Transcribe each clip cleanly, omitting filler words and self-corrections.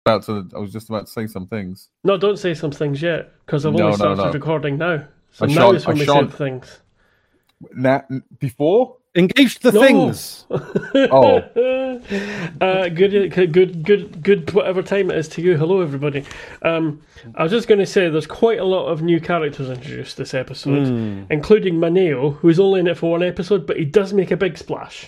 I was just about to say some things. No, don't say some things yet, because I've only started recording now. So I now is when we say the things. Now, before? Engage the things. Oh. Good. Whatever time it is to you. Hello, everybody. I was just going to say there's quite a lot of new characters introduced this episode, including Maneo, who's only in it for one episode, but he does make a big splash.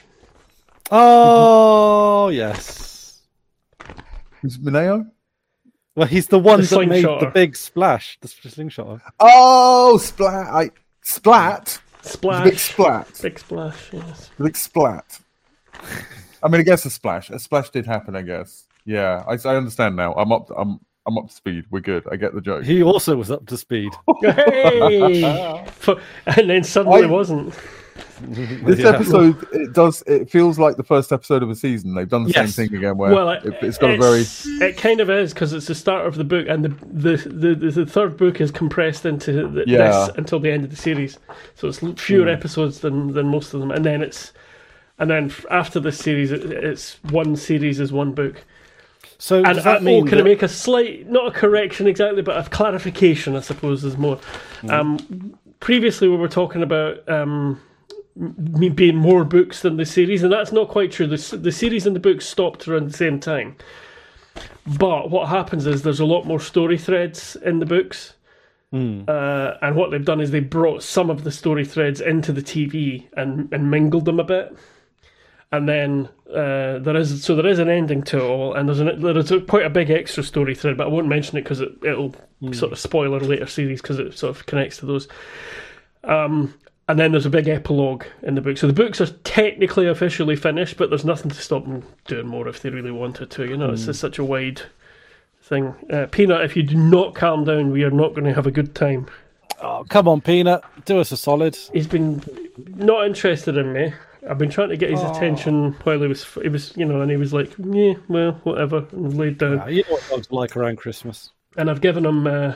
Oh, yes. Who's Maneo? Well, he's the one that made the big splash, the slingshot. Oh, splat! Splat. Splash. Big splat. Big splash, yes. Big splat. I mean, I guess a splash. A splash did happen, I guess. Yeah, I understand now. I'm up to speed. We're good. I get the joke. He also was up to speed. Hey! And then suddenly wasn't. This episode, it feels like the first episode of a season. They've done the same thing again where it's got a very... It kind of is, because it's the start of the book, and the third book is compressed into this until the end of the series. So it's fewer episodes than most of them. And then after this series, it's one series is one book. So does that mean... Can I make a slight, not a correction exactly, but a clarification, I suppose, is more. Previously, we were talking about... me being more books than the series, and that's not quite true. The series and the books stopped around the same time, but what happens is there's a lot more story threads in the books, and what they've done is they brought some of the story threads into the TV and mingled them a bit, and then there is an ending to it all, and there is quite a big extra story thread, but I won't mention it because it'll sort of spoil a later series because it sort of connects to those. And then there's a big epilogue in the book. So the books are technically officially finished, but there's nothing to stop them doing more if they really wanted to. You know, it's just such a wide thing. Peanut, if you do not calm down, we are not going to have a good time. Oh, come on, Peanut. Do us a solid. He's been not interested in me. I've been trying to get his attention while he was, and he was like, yeah, well, whatever, and laid down. Yeah, you know what dogs like around Christmas. And I've given him...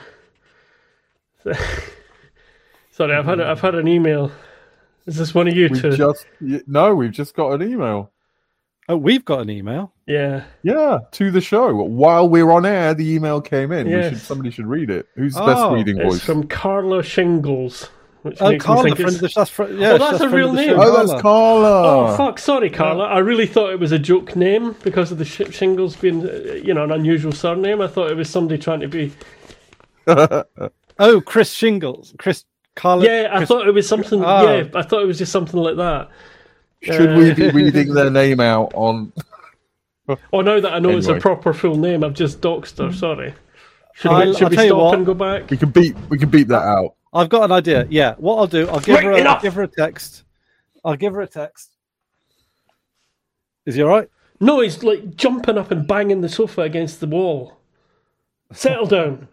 Sorry, I've had an email. Is this one of you two? We've just got an email. Oh, we've got an email? Yeah, to the show. While we're on air, the email came in. Yes. Somebody should read it. Who's the best reading voice? It's from Carla Shingles. Carla, that's a real name. Oh, that's Carla. Oh, fuck. Sorry, Carla. I really thought it was a joke name because of the Shingles being, an unusual surname. I thought it was somebody trying to be... Oh, Chris Shingles. Carla, I thought it was something. I thought it was just something like that. Should we be reading their name out on? Oh, now that I know it's a proper full name, I've just doxed her. Sorry. Should we stop and go back? We can beep that out. I've got an idea. Yeah, what I'll do, I'll give her a text. I'll give her a text. Is he all right? No, he's like jumping up and banging the sofa against the wall. Settle down.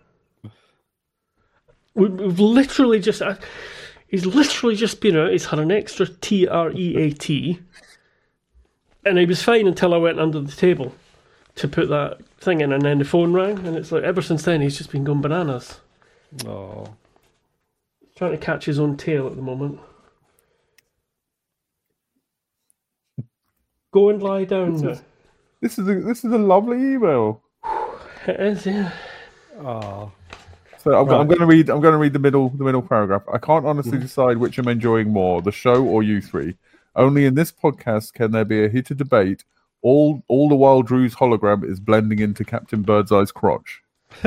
We've literally just... He's literally just been out. He's had an extra TREAT. And he was fine until I went under the table to put that thing in, and then the phone rang, and it's like, ever since then, he's just been going bananas. Oh. Trying to catch his own tail at the moment. Go and lie down now. This is a lovely email. It is, yeah. Oh. So I'm going to read the middle paragraph. I can't honestly decide which I'm enjoying more, the show or you three. Only in this podcast can there be a heated debate. All the while Drew's hologram is blending into Captain Birdseye's crotch.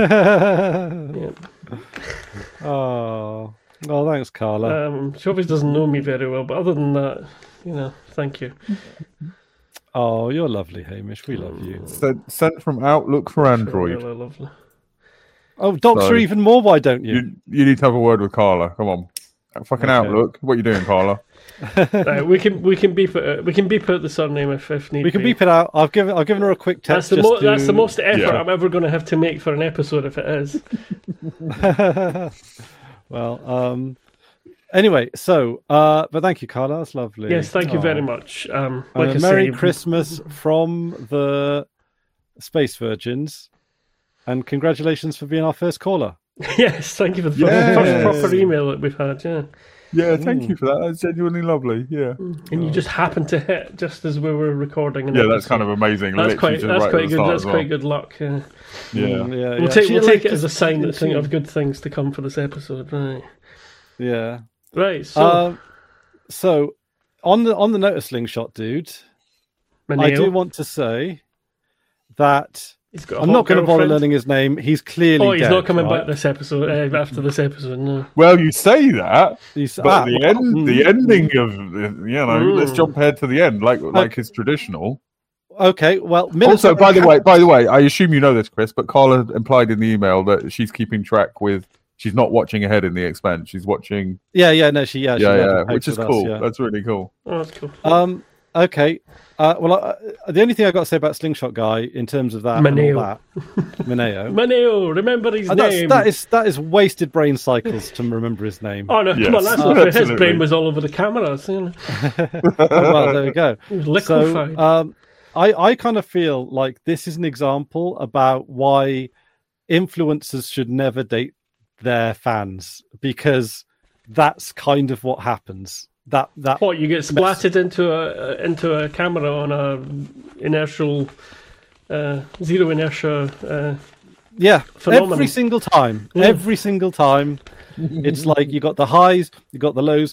Oh, well, thanks, Carla. She obviously doesn't know me very well, but other than that, thank you. Oh, you're lovely, Hamish. We love you. Sent from Outlook for Android. Really lovely. Oh, Doctor, even more. Why don't you? You need to have a word with Carla. Come on, fucking Outlook. What are you doing, Carla? We can beep it. We can beep out the surname if need. We can beep it out. I've given her a quick text. That's the most effort I'm ever going to have to make for an episode if it is. Well, anyway, so but thank you, Carla. That's lovely. Yes, thank you very much. Merry Christmas from the Space Virgins. And congratulations for being our first caller. Yes, thank you for the first proper email that we've had, yeah. Yeah, thank you for that. That's genuinely lovely. Yeah. And you just happened to hit just as we were recording. Yeah, that's kind of amazing. That's Literally quite just right good. at the That's start quite good luck. Yeah. We'll take it as a sign of good things to come for this episode, right? Yeah. Right. So, so on the note of Slingshot, dude, I do want to say that I'm not going to bother learning his name. He's clearly he's dead, not coming right? back this episode after this episode. No. Well, you say that, but the ending of let's jump ahead to the end, like is traditional. Okay, well, also, by the way, I assume you know this, Chris, but Carla implied in the email that she's keeping track with. She's not watching ahead in The Expanse. She's watching. Yeah, which is cool. Yeah. That's really cool. Oh, that's cool. Okay. The only thing I got to say about Slingshot Guy in terms of that, Maneo, remember his name. That is wasted brain cycles to remember his name. Oh no, come on, that's what his brain was all over the cameras. Well, there we go. It was liquefied. So, I kind of feel like this is an example about why influencers should never date their fans, because that's kind of what happens. That what, you get splatted into a camera on a inertial zero inertia phenomenon. Every single time it's like you got the highs, you got the lows,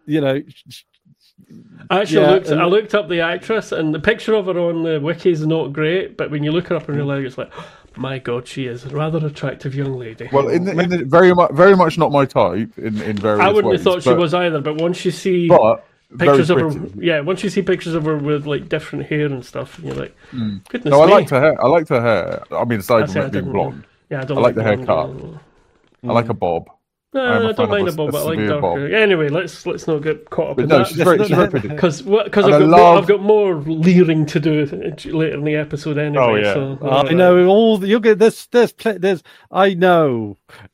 I looked up the actress, and the picture of her on the wiki is not great, but when you look her up in real life, it's like, my God, she is a rather attractive young lady. Well, in the very much not my type in various I wouldn't ways, have thought she was either, but once you see pictures of her, once you see pictures of her with like different hair and stuff, and you're like, goodness me. I liked her hair. I liked her hair. I mean, aside from it being blonde. Yeah, I like the haircut. I like a bob. No, I don't mind a bob, but I like darker. Bob. Anyway, let's not get caught up in that. She's very pretty. Because I've got more leering to do later in the episode anyway. Oh yeah, so, I know you'll get there's I know.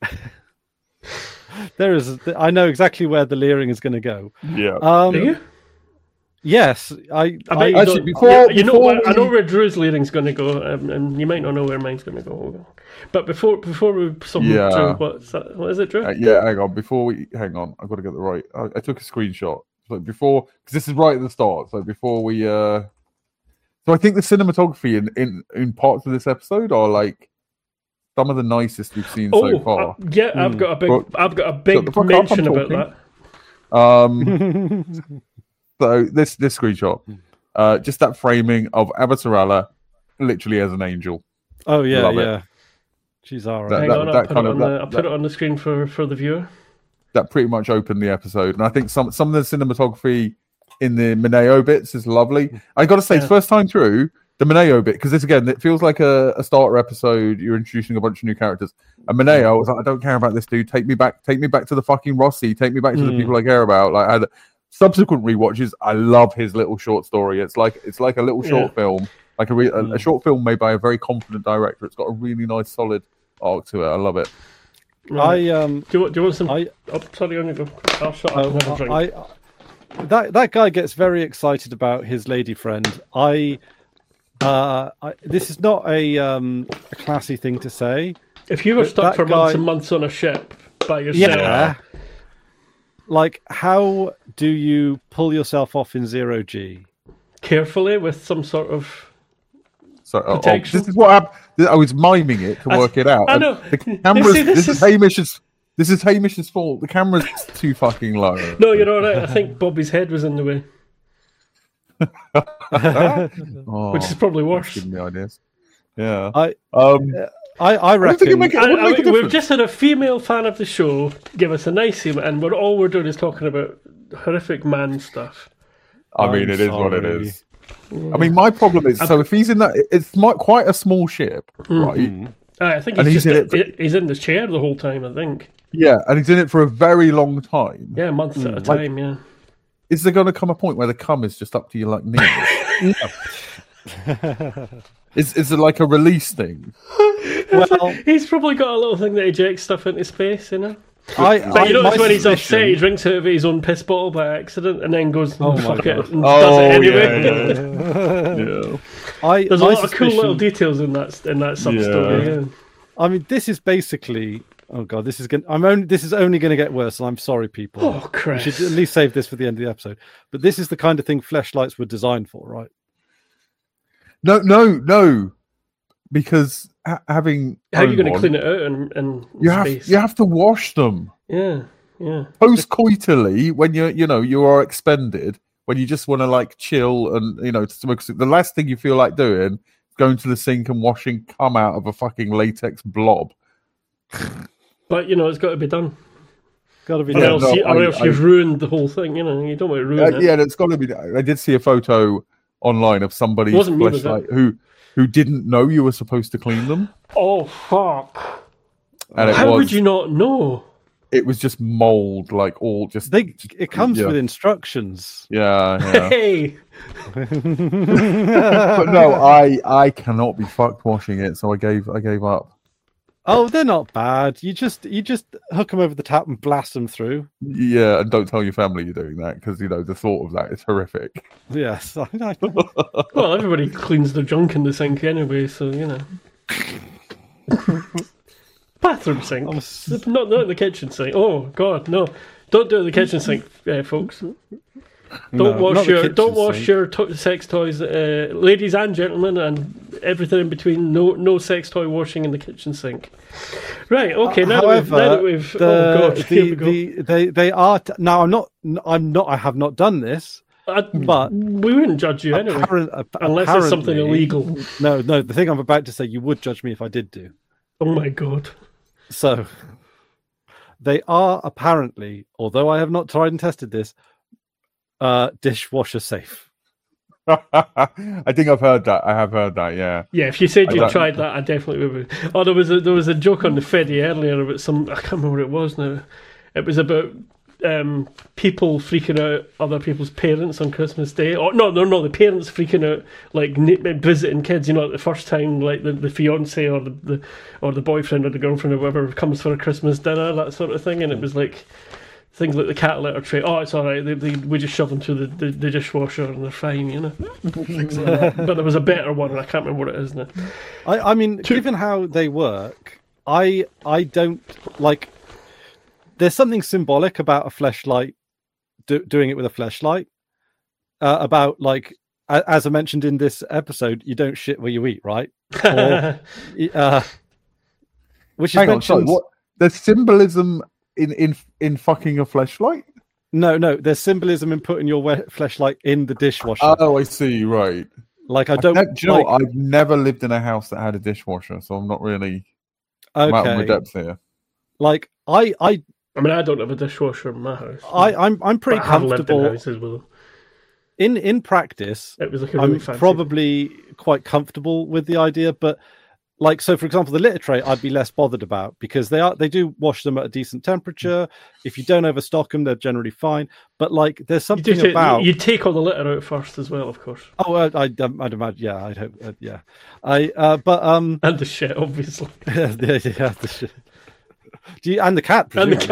I know exactly where the leering is going to go. Yeah. Do you? Yes, I actually I know where Drew's leering's going to go, and you might not know where mine's going to go. But before we submit Drew, what is it, Drew? Hang on, I've got to get the right. I took a screenshot. So before, because this is right at the start. So before we, so I think the cinematography in parts of this episode are like some of the nicest we've seen so far. I've got a big mention about that. So this screenshot, just that framing of Abatarala, literally as an angel. Oh yeah, Love yeah. It. She's all right. Hang on, I'll put it on the screen for the viewer. That pretty much opened the episode, and I think some of the cinematography in the Mineo bits is lovely. I got to say, first time through the Mineo bit, because this again, it feels like a starter episode. You're introducing a bunch of new characters. And Mineo, I was like, I don't care about this dude. Take me back to the fucking Rossi. Take me back to the people I care about. Like subsequent rewatches, I love his little short story. It's like a little short film, like a short film made by a very confident director. It's got a really nice, solid arc to it. I love it. Do you want some? Sorry, on you go. I'll shut up. That guy gets very excited about his lady friend. This is not a classy thing to say. If you were stuck for months and months on a ship by yourself, like, how do you pull yourself off in 0G? Carefully, with some sort of protection. This is what happened. I was miming it to work it out. I know. The camera's, this is Hamish's fault. The camera's too fucking low. No, you're all right. I think Bobby's head was in the way. Which is probably worse. Giving me ideas. Yeah. I reckon we've just had a female fan of the show give us a nice email, and all we're doing is talking about horrific man stuff. I mean, it is what it is. I mean, my problem is, so if he's in that, it's quite a small ship, right? I think he's in the chair the whole time, I think. Yeah, and he's in it for a very long time. Yeah, months at a time, yeah. Is there going to come a point where the cum is just up to your knees? Is it like a release thing? Well, he's probably got a little thing that ejects stuff into space, you know? But you notice when he's upset, he drinks out of his own piss bottle by accident and then goes, fuck it, and does it anyway. There's a lot of cool little details in that sub-story. Yeah. I mean, this is basically Oh god, this is going. This is only going to get worse. And I'm sorry, people. Oh, We Chris. should at least save this for the end of the episode. But this is the kind of thing fleshlights were designed for, right? No. Because having How are you going to one, clean it out in you space? have to wash them Yeah. post-coitally when you are expended, when you just want to like chill and the last thing you feel like doing is going to the sink and washing cum out of a fucking latex blob. But it's got to be done. Got to be Or done. else you've ruined the whole thing. You don't want to ruin it. Yeah, it's got to be. I did see a photo online of somebody's Wasn't me, was it? fleshlight who didn't know you were supposed to clean them, Oh fuck! and How would you not know? It was just mold, like all just. It comes yeah. with instructions. Yeah. Hey, But no, I cannot be fucked washing it, so I gave up. Oh, they're not bad. You just hook them over the tap and blast them through. Yeah, and don't tell your family you're doing that because the thought of that is horrific. Yes. well, everybody cleans their junk in the sink anyway, so bathroom sink, not in the kitchen sink. Oh God, no! Don't do it in the kitchen sink, folks. Don't wash your sex toys, ladies and gentlemen, and everything in between. No sex toy washing in the kitchen sink. Right. Okay. However, oh God, here we go. they are now. I have not done this, but we wouldn't judge you anyway, unless it's something illegal. No. The thing I'm about to say, you would judge me if I did do. Oh my God. So they are apparently, although I have not tried and tested this, dishwasher safe. I think I've heard that. I have heard that. Yeah. Yeah. If you said you tried that, I definitely would. Oh, there was a joke on the Feddy earlier about I can't remember what it was now. It was about people freaking out other people's parents on Christmas Day. Or no, the parents freaking out, like visiting kids. At the first time, like the fiance or the boyfriend or the girlfriend or whatever comes for a Christmas dinner, that sort of thing. And it was like things like the cat litter tray. Oh, it's all right. We just shove them through the dishwasher and they're fine. But there was a better one, and I can't remember what it is now. I mean, given how they work, I don't like. There's something symbolic about a fleshlight, doing it with a fleshlight. About like, as I mentioned in this episode, you don't shit where you eat, right? Or, which is Hang on, mentioned. sorry, what? There's symbolism in fucking a fleshlight? No, there's symbolism in putting your fleshlight in the dishwasher. Oh, I see. Right. Like I don't. Do you know what? I've never lived in a house that had a dishwasher, so I'm not really. I'm out of my depth here. Like I mean, I don't have a dishwasher in my house. I'm pretty comfortable. Lived in houses with them. In practice, it was like a really I'm fancy probably quite comfortable with the idea, but like, so for example, the litter tray I'd be less bothered about because they do wash them at a decent temperature. If you don't overstock them, they're generally fine. But like, there's something about you take all the litter out first as well, of course. Oh, I'd imagine. Yeah, I'd hope. Yeah, and the shit, obviously. yeah, the shit. And the cat, presumably.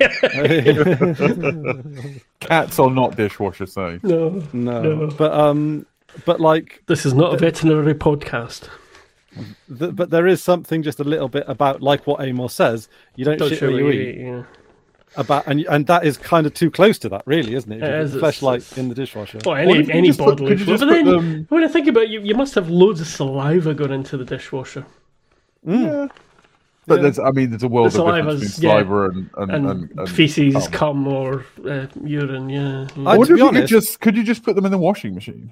And the cat. Cats are not dishwasher safe. No. But like, this is not a veterinary podcast. But there is something just a little bit about, like what Amos says, you don't shit where you eat. Yeah. About and that is kind of too close to that, really, isn't it? Fleshlight in the dishwasher. Well, any bodily fluid. But then, when I think about it, you must have loads of saliva going into the dishwasher. Yeah. But there's a world of difference between saliva and feces, cum, or urine. Yeah. I wonder if could you just put them in the washing machine?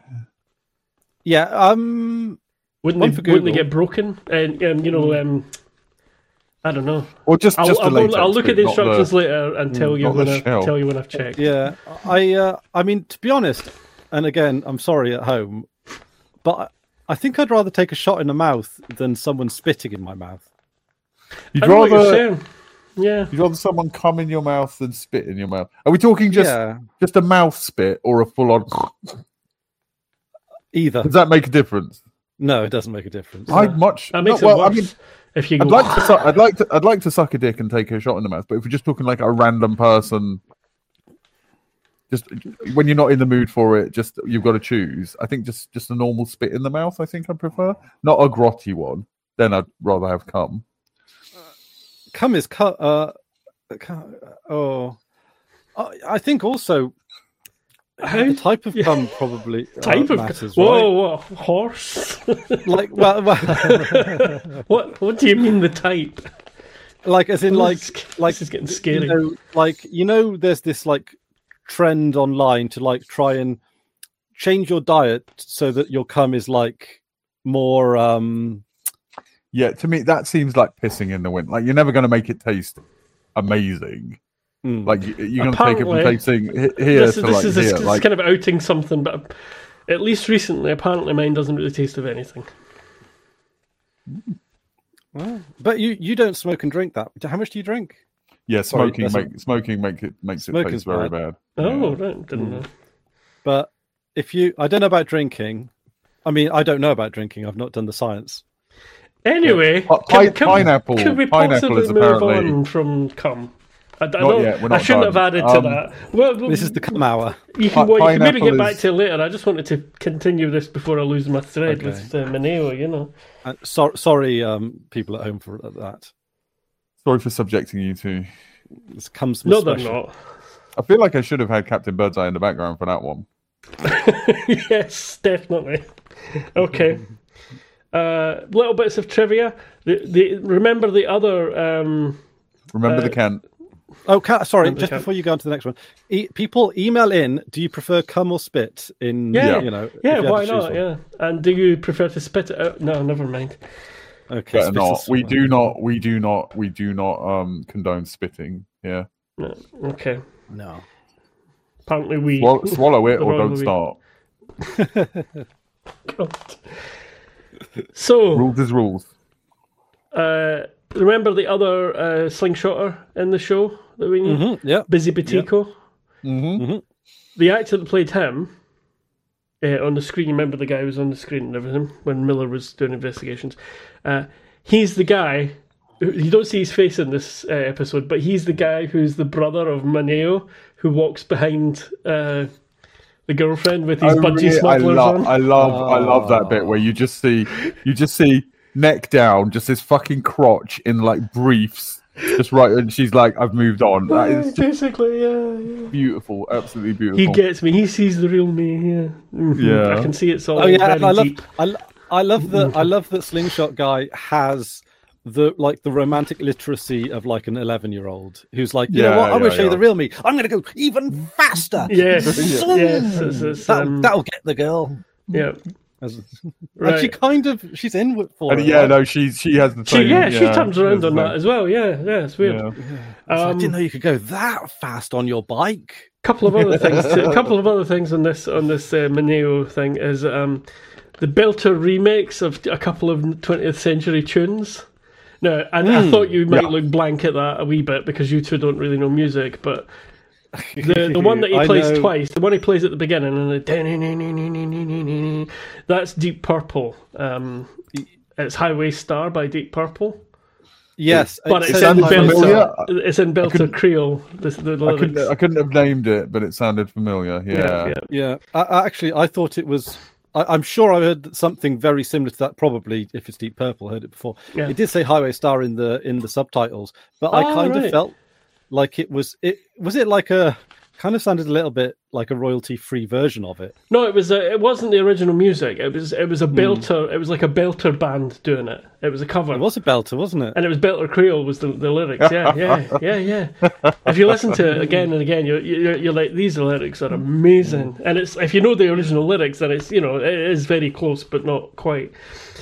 Yeah. Wouldn't they get broken? And I don't know. Or just I'll look at the instructions later and tell you when I've checked. Yeah. I mean, to be honest, and again, I'm sorry at home, but I think I'd rather take a shot in the mouth than someone spitting in my mouth. You'd rather someone come in your mouth than spit in your mouth. Are we talking just a mouth spit or a full on? Either. Does that make a difference? No, it doesn't make a difference. That makes it worse. If you go, I'd like to suck a dick and take a shot in the mouth, but if we're just talking like a random person, just when you're not in the mood for it, just you've got to choose. I think just a normal spit in the mouth. I think I prefer, not a grotty one. Then I'd rather have cum. cum is cut. I think also the type of cum probably matters. Whoa, horse. Like, What do you mean the type? Like, as in, like this is getting scary. There's this like trend online to like try and change your diet so that your cum is like more. Yeah, to me that seems like pissing in the wind. Like you're never going to make it taste amazing. Like you're going to take it from tasting here to like here. This is kind of outing something, but at least recently, apparently mine doesn't really taste of anything. Well, but you don't smoke and drink that. How much do you drink? Yeah, smoking makes it taste very bad. Oh, right, didn't know. But I don't know about drinking. I mean, I don't know about drinking. I've not done the science. Anyway, pineapple. Could we Pineapple is possibly move apparently on from cum? I not shouldn't done. have added to that. Well, this is the cum hour. You can maybe get back is... to it later. I just wanted to continue this before I lose my thread with Mineo, you know. Sorry, people at home for that. Sorry for subjecting you to. This comes. No, they're not. I feel like I should have had Captain Birdseye in the background for that one. Yes, definitely. Okay. Little bits of trivia. Remember the other. Remember the Kent. Oh, sorry. Just before you go on to the next one, people email in. Do you prefer cum or spit? Why not? Yeah. And do you prefer to spit it out? No, never mind. Okay. Better not. We do not condone spitting. Yeah. No. Okay. No. Apparently we swallow it or don't start. God. So rules is rules. Remember the other slingshotter in the show that we knew? Mm-hmm, yeah. Busy Batico? Yeah. Mm-hmm. The actor that played him on the screen, remember the guy who was on the screen and everything when Miller was doing investigations? He's the guy, you don't see his face in this episode, but he's the guy who's the brother of Mineo, who walks behind the girlfriend with his budgie smugglers on. I love that bit where you just see neck down, just this fucking crotch in like briefs, just right, and she's like, "I've moved on." That is basically, yeah. Beautiful, absolutely beautiful. He gets me. He sees the real me. Yeah, yeah. I can see it's all. Oh yeah, and I love that Slingshot guy has the romantic literacy of like an 11-year-old who's like, you know what? I will show you the real me. I'm going to go even faster. Yes, that'll get the girl. Yeah. Right. And she's in for it. Yeah, no, she has the same. She turns around on that as well. Yeah, it's weird. Yeah. I didn't know you could go that fast on your bike. Couple of other things on this Mineo thing is the belter remakes of a couple of 20th century tunes. Now, I thought you might look blank at that a wee bit because you two don't really know music, but the one that he plays twice, the one he plays at the beginning, and that's Deep Purple. It's Highway Star by Deep Purple. Yes, but it's in Belter. It's in Belter Creole. The lyrics. I couldn't have named it, but it sounded familiar. Yeah. I thought it was. I'm sure I heard something very similar to that. Probably, if it's Deep Purple, I heard it before. Yeah. It did say Highway Star in the subtitles, but I kind of felt like it was. Was it like a kind of sounded a little bit like a royalty-free version of it? No, it was. It wasn't the original music. It was a belter. It was like a belter band doing it. It was a cover. It was a belter, wasn't it? And it was Belter Creole was the lyrics. Yeah. If you listen to it again and again, you're like, these lyrics are amazing. And it's if you know the original lyrics, then it's it is very close, but not quite.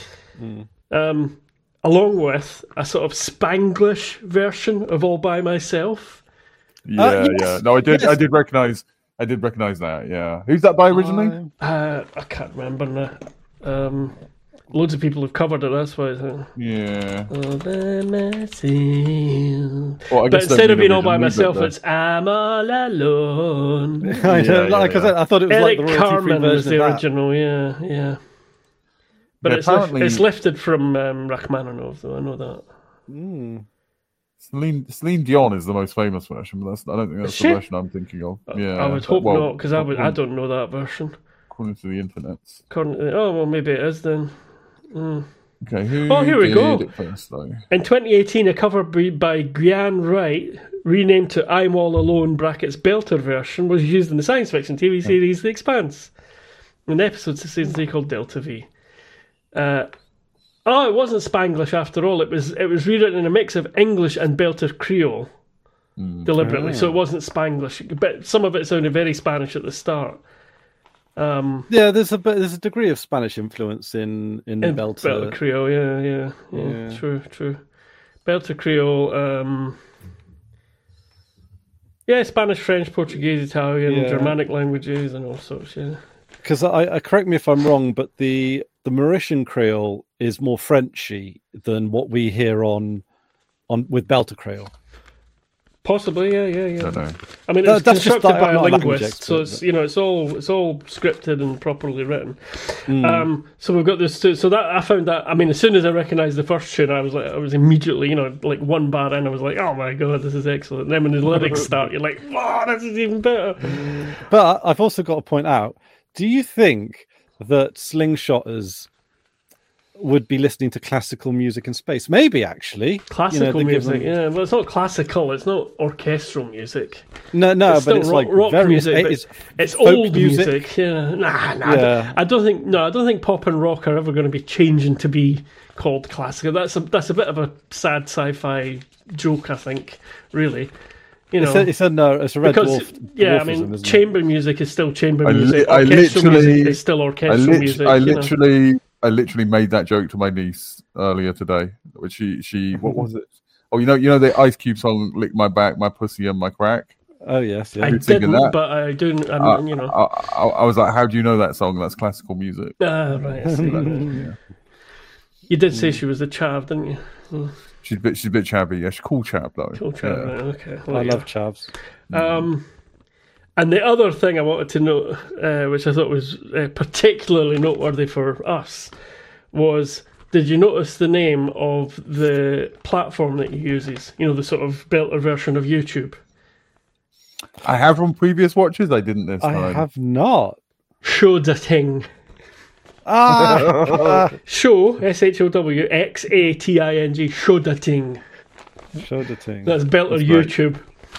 Along with a sort of Spanglish version of All by Myself. Yeah. No, I did. Yes. I did recognize that. Yeah, who's that by originally? I can't remember now. Loads of people have covered it. That's why. Yeah. All by myself. But instead of being all by myself, it's I'm all alone. I thought it was Eric like the Carmen was the original. Yeah. But it's lifted from Rachmaninoff, though. I know that. Celine Dion is the most famous version, but I don't think that's the version I'm thinking of. Yeah, I would hope not, because I don't know that version. According to the internet. Maybe it is then. Okay, who Oh, here we did go. it first, though? In 2018, a cover by Guian Wright, renamed to I'm All Alone brackets Belter version, was used in the science fiction TV series The Expanse. An episode of season 3 called Delta V. It wasn't Spanglish after all. It was rewritten in a mix of English and Belter Creole, deliberately. So it wasn't Spanglish, but some of it sounded very Spanish at the start. Yeah, there's a degree of Spanish influence in Belter. Belter Creole, yeah. True. Belter Creole, Spanish, French, Portuguese, Italian, Germanic languages, and all sorts. Yeah. Because I correct me if I'm wrong, but the Mauritian Creole is more Frenchy than what we hear on with Belter Creole. Possibly, yeah. I don't know. I mean, it's That's just constructed by I'm a not a language linguist, so expert, it's all scripted and properly written. So we've got this. So that I found that. I mean, as soon as I recognised the first tune, I was immediately, like one bar in, I was like, oh my god, this is excellent. And then when the lyrics start, you're like, wow, this is even better. But I've also got to point out: do you think that slingshotters would be listening to classical music in space? Maybe, actually. Classical music, yeah. Well, it's not classical. It's not orchestral music. No, it's but it's rock, like rock various. music. It's old music. Yeah. Nah. I don't think pop and rock are ever going to be changing to be called classical. That's a bit of a sad sci-fi joke, I think. Really. It's a red dwarf. Yeah, I mean, chamber music is still chamber music. Orchestral music is still orchestral music. I literally made that joke to my niece earlier today, which she what was it? Oh, you know the Ice Cube song, "Lick My Back, My Pussy and My Crack." Oh yes, yeah. I didn't, but I do. I was like, "How do you know that song? That's classical music." Right. I see. Yeah. You did say she was a chav, didn't you? Mm. She's a bit chavvy. Yeah, she's a cool chap though. Cool chav, yeah. right, okay. Well, I love chavs. And the other thing I wanted to note, which I thought was particularly noteworthy for us, was, did you notice the name of the platform that he uses? The sort of Belter version of YouTube. I have from previous watches. I didn't this time. I have not. Shodating. Show, SHOW, XATING, Shodating. Shodating. That's Belter YouTube.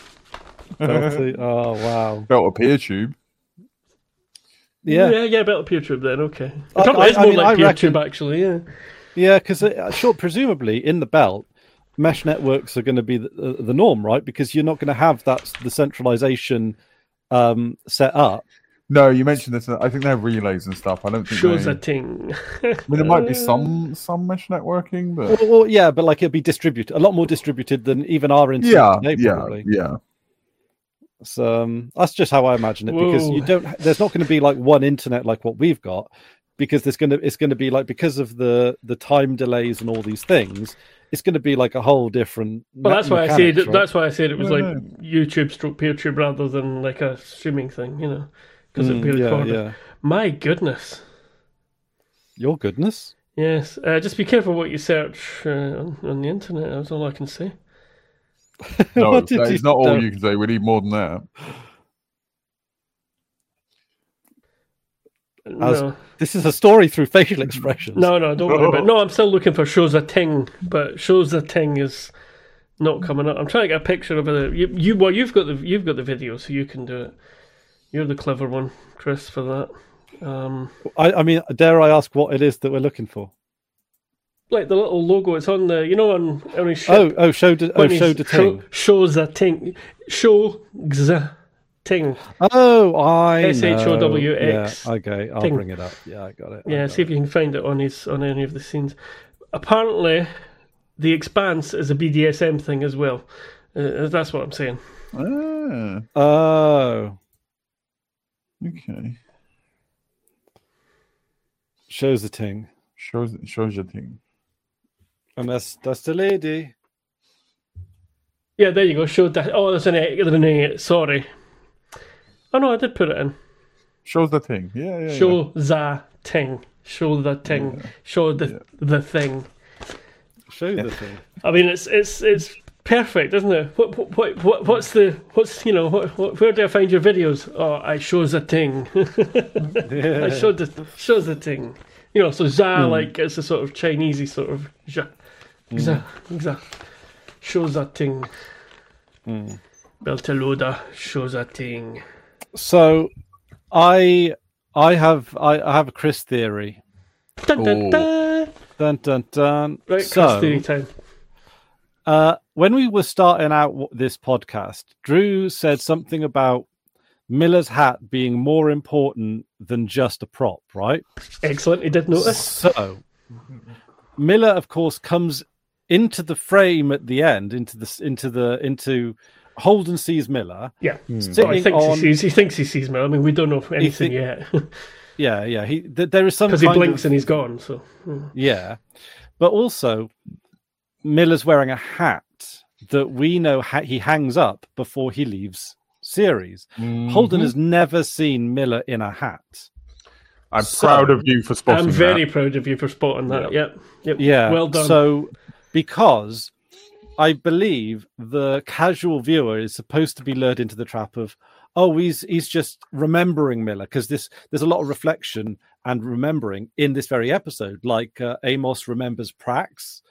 Oh wow! Belter PeerTube. Yeah, Belter PeerTube then. Okay, it probably is more like PeerTube actually. Yeah, because presumably in the belt, mesh networks are going to be the norm, right? Because you're not going to have the centralization set up. No, you mentioned this. I think they have relays and stuff. I don't think shows a thing. I mean, there might be some mesh networking, but but like it'll be distributed, a lot more distributed than even our internet today, probably. Yeah. So that's just how I imagine it. Because there's not going to be like one internet like what we've got, because it's going to be like, because of the time delays and all these things, it's going to be like a whole different. Well, that's why I said. Right? That's why I said it was like YouTube stroke PeerTube rather than like a streaming thing, because it'd be recorded. Yeah. My goodness. Your goodness. Yes. Just be careful what you search on the internet. That's all I can say. No, that is not all you can say. We need more than that. No. This is a story through facial expressions. No, don't worry about it. No, I'm still looking for Shows a Ting, but Shows a Ting is not coming up. I'm trying to get a picture of it. You've got the video, so you can do it. You're the clever one, Chris, for that. I mean, dare I ask what it is that we're looking for? Like the little logo, it's on the on his ship. Show the ting. Shows a ting. Show ting. Oh, I SHOWX. Yeah, okay, I'll bring it up. Yeah, I got it. Yeah, see if you can find it on any of the scenes. Apparently, The Expanse is a BDSM thing as well. That's what I'm saying. Oh. Okay. Shows the ting. Shows the ting. And that's the lady. Yeah, there you go. Show that. Oh, there's an A. Sorry. Oh no, I did put it in. Shows the thing. Yeah. Show the ting. Show the ting. Yeah. Show the thing. Show the thing. I mean, it's perfect, isn't it? What's where do I find your videos? Oh, I shows a ting. I shows the ting. You know, so za like it's a sort of Chinesey sort of za, za. Shows that thing. Beltalowda shows that thing. So, I have a Chris theory. Dun, dun, dun. Dun dun dun. Right, so, Chris theory time. When we were starting out this podcast, Drew said something about Miller's hat being more important than just a prop, right? Excellent. He did notice. So, Miller, of course, comes into the frame at the end, into Holden sees Miller. Yeah. So he thinks he sees Miller. I mean, we don't know anything yet. Yeah. There is some because he blinks and he's gone. So yeah, but also Miller's wearing a hat that we know he hangs up before he leaves series. Holden has never seen Miller in a hat. I'm proud of you for spotting that. I'm very proud of you for spotting that. Yep. Yeah. Well done. So, because I believe the casual viewer is supposed to be lured into the trap of, he's just remembering Miller, because there's a lot of reflection and remembering in this very episode. Like Amos remembers Prax.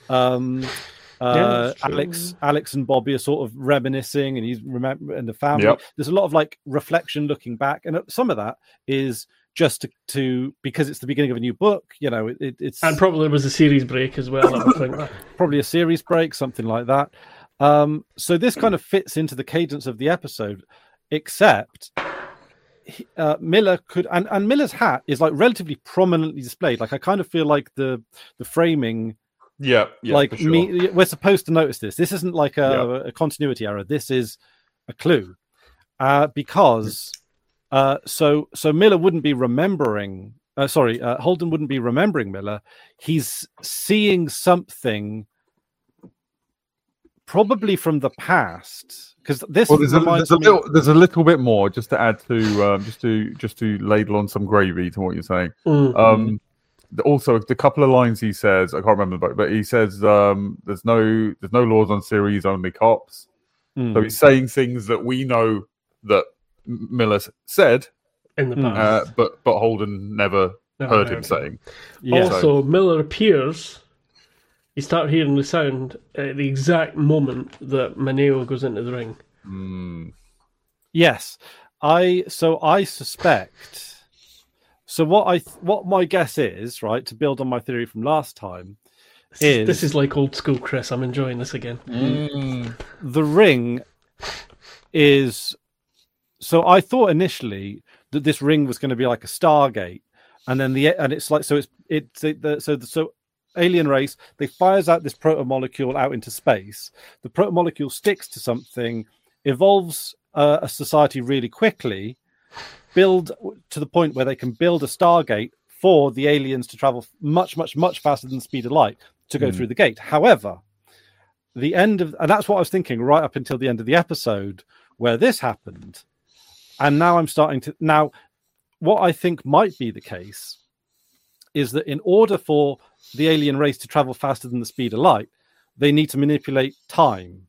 Alex and Bobby are sort of reminiscing, and he's and the family. Yep. There's a lot of like reflection, looking back, and some of that is just to because it's the beginning of a new book. You know, it's and probably there was a series break as well. I would think probably a series break, something like that. So this kind of fits into the cadence of the episode, except Miller could, and Miller's hat is like relatively prominently displayed. Like I kind of feel like the framing. Yeah, like sure. we're supposed to notice this. This isn't like a continuity error. This is a clue, because so Miller wouldn't be remembering. Holden wouldn't be remembering Miller. He's seeing something, probably from the past. Because this there's a little bit more just to add to just to ladle on some gravy to what you're saying. Mm-hmm. Also, the couple of lines he says, I can't remember, but he says, "There's no laws on series, only cops." So he's saying things that we know that Miller said in the past, but Holden never heard him saying. Yeah. Also, Miller appears. You start hearing the sound at the exact moment that Maneo goes into the ring. Yes, I suspect. So what my guess is, right, to build on my theory from last time, this is like old school, Chris. I'm enjoying this again. The ring is. So I thought initially that this ring was going to be like a Stargate, and then it's like so alien race, they fires out this protomolecule out into space. The protomolecule sticks to something, evolves a society really quickly, build to the point where they can build a Stargate for the aliens to travel much, much, much faster than the speed of light to go through the gate. However, and that's what I was thinking right up until the end of the episode where this happened. And now what I think might be the case is that in order for the alien race to travel faster than the speed of light, they need to manipulate time.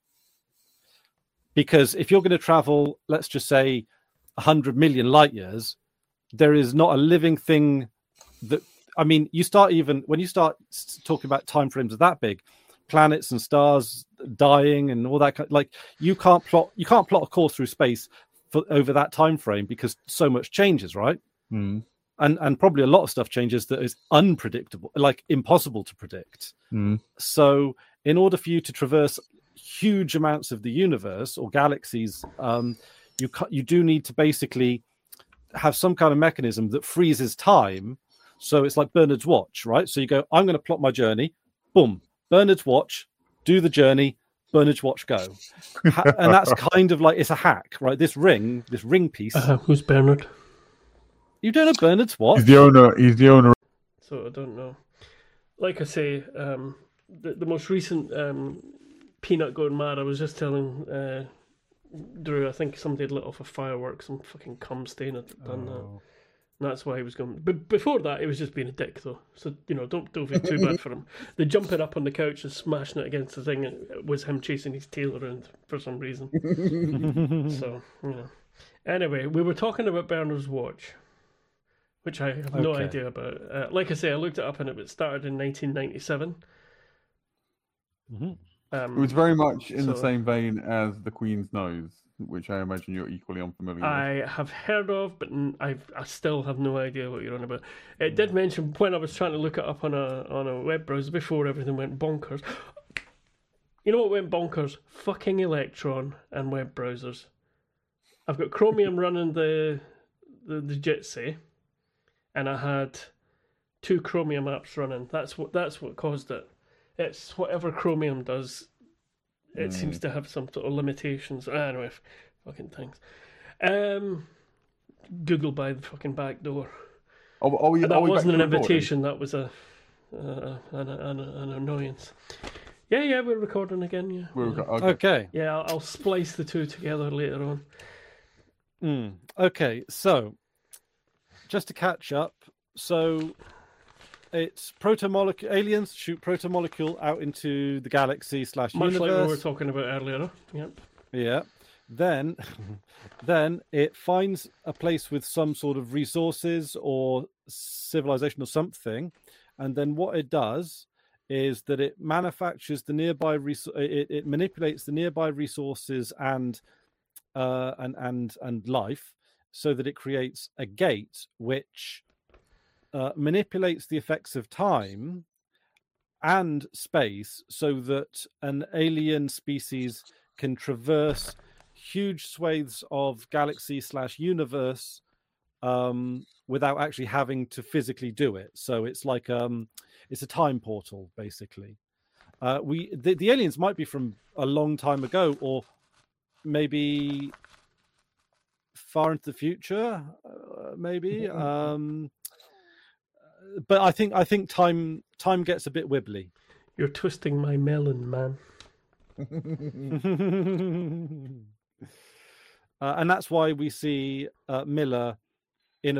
Because if you're going to travel, let's just say 100 million light years, there is not a living thing that, I mean, when you start talking about time frames of that big, planets and stars dying and all that, like you can't plot a course through space over that time frame because so much changes, right? And probably a lot of stuff changes that is unpredictable, like impossible to predict. So in order for you to traverse huge amounts of the universe or galaxies, you do need to basically have some kind of mechanism that freezes time. So it's like Bernard's watch, right? So you go, I'm going to plot my journey, boom, Bernard's watch, do the journey, Bernard's watch, go. And that's kind of like, it's a hack, right? This ring piece. Who's Bernard? You don't know Bernard's watch? He's the owner. So I don't know. Like I say, the most recent Peanut going mad, I was just telling Drew, I think somebody had lit off a firework, some fucking cum stain had done that. And that's why he was going. But before that, he was just being a dick, though. So, don't feel too bad for him. The jumping up on the couch and smashing it against the thing was him chasing his tail around for some reason. So, Anyway, we were talking about Bernard's watch. which I have no Okay. idea about. Like I say, I looked it up and it started in 1997. Mhm. It was very much in the So- same vein as The Queen's Nose, which I imagine you're equally unfamiliar with. I have heard of, but I still have no idea what you're on about. It did mention when I was trying to look it up on a web browser before everything went bonkers. You know what went bonkers? Fucking Electron and web browsers. I've got Chromium running the Jitsi, and I had 2 Chromium apps running. That's what caused it. It's whatever Chromium does. It seems to have some sort of limitations. Anyway, fucking things. Google by the fucking back door. That wasn't an invitation. That was an annoyance. Yeah, we're recording again. Yeah, Okay. yeah. I'll splice the two together later on. Okay, so just to catch up, so it's aliens shoot protomolecule out into the galaxy / Much universe. like we were talking about earlier. Yep. Yeah. Then it finds a place with some sort of resources or civilization or something, and then what it does is that it manufactures the nearby it manipulates the nearby resources and life, so that it creates a gate which manipulates the effects of time and space, so that an alien species can traverse huge swathes of galaxy / universe without actually having to physically do it. So it's like it's a time portal, basically. The aliens might be from a long time ago, or maybe far into the future, maybe. But I think time gets a bit wibbly. You're twisting my melon, man. And that's why we see Miller in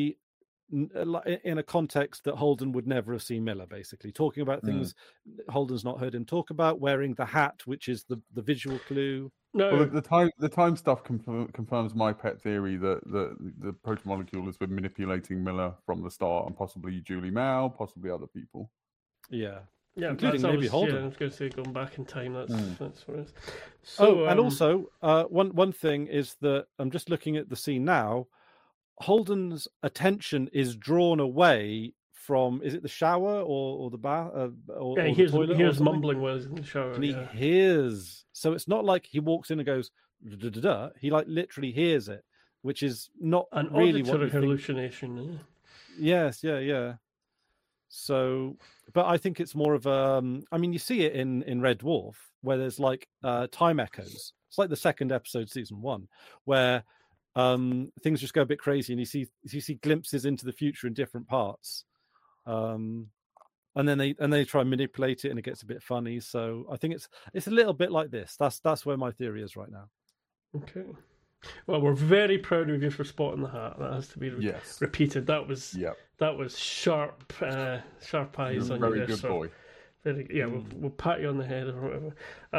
a context that Holden would never have seen Miller, basically talking about things Holden's not heard him talk about, wearing the hat, which is the visual clue. No, Well, the time stuff confirms my pet theory that the protomolecule has been manipulating Miller from the start, and possibly Julie Mao, possibly other people. Yeah. yeah, including that's maybe always- Holden. Yeah, I was going to say going back in time. That's what it is. So, And also one thing is that I'm just looking at the scene now. Holden's attention is drawn away from, is it the shower or the bath or yeah, the toilet? here's or something? mumbling while he's in the shower. And he Yeah. hears. So it's not like he walks in and goes da, da, da, da. He like literally hears it, which is not An really what auditory you think. hallucination. Yeah. Yes, yeah. So, but I think it's more of I mean, you see it in Red Dwarf, where there's like time echoes. It's like the second episode, season 1, where things just go a bit crazy, and you see glimpses into the future in different parts. And then they try and manipulate it, and it gets a bit funny. So I think it's a little bit like this. That's where my theory is right now. Okay. Well, we're very proud of you for spotting the hat. That has to be Yes. repeated. That was Yep. sharp eyes on you Very there, good sir. boy. Yeah, we'll pat you on the head or whatever.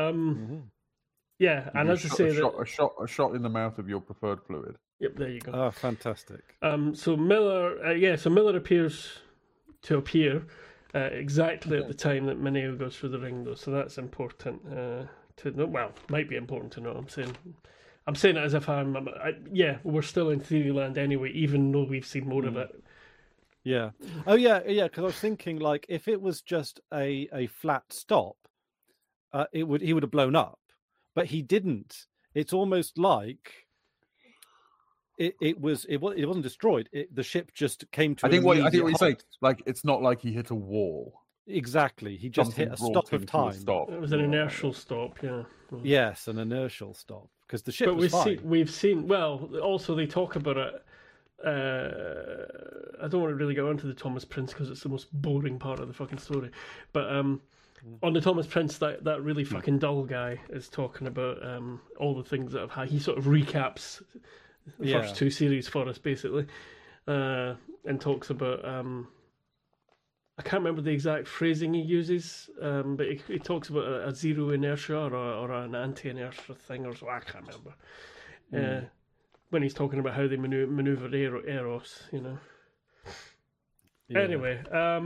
Yeah, and as I say, a shot in the mouth of your preferred fluid. yep, there you go. Oh, fantastic. So Miller appears to appear exactly at the time that Mineo goes through the ring, though. So that's important to know. Well, might be important to know. I'm saying it as if we're still in Theoryland anyway, even though we've seen more of it. Yeah. Oh, yeah. Because I was thinking, like, if it was just a flat stop, he would have blown up, but he didn't. It's almost like it wasn't destroyed. The ship just came to. I think what immediate you're saying, halt. like, it's not like he hit a wall. Exactly. He just Something hit a brought stop him of to a time. Stop. It was an inertial stop, yeah. Yes, an inertial stop, because the ship But was fine. we've seen. Well, also they talk about it. I don't want to really go into the Thomas Prince because it's the most boring part of the fucking story. But on the Thomas Prince, that really fucking dull guy is talking about all the things that have had. He sort of recaps the first 2 series for us, basically, and talks about. I can't remember the exact phrasing he uses, but he talks about a zero inertia or an anti-inertia thing or so. I can't remember. When he's talking about how they maneuver Eros, you know. Yeah. Anyway,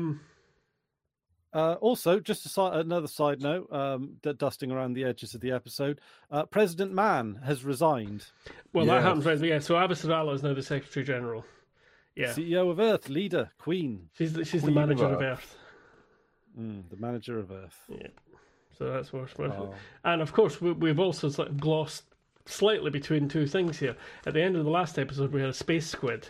also, just another side note, dusting around the edges of the episode, President Mann has resigned. well, that Yes. happens right. Yeah, so Avasarala is now the Secretary General. Yeah, CEO of Earth, leader, Queen. she's the Queen manager of of Earth. The manager of Earth. Yeah, so that's worse. Oh. And of course, we've also sort of glossed slightly between two things here. At the end of the last episode, we had a space squid,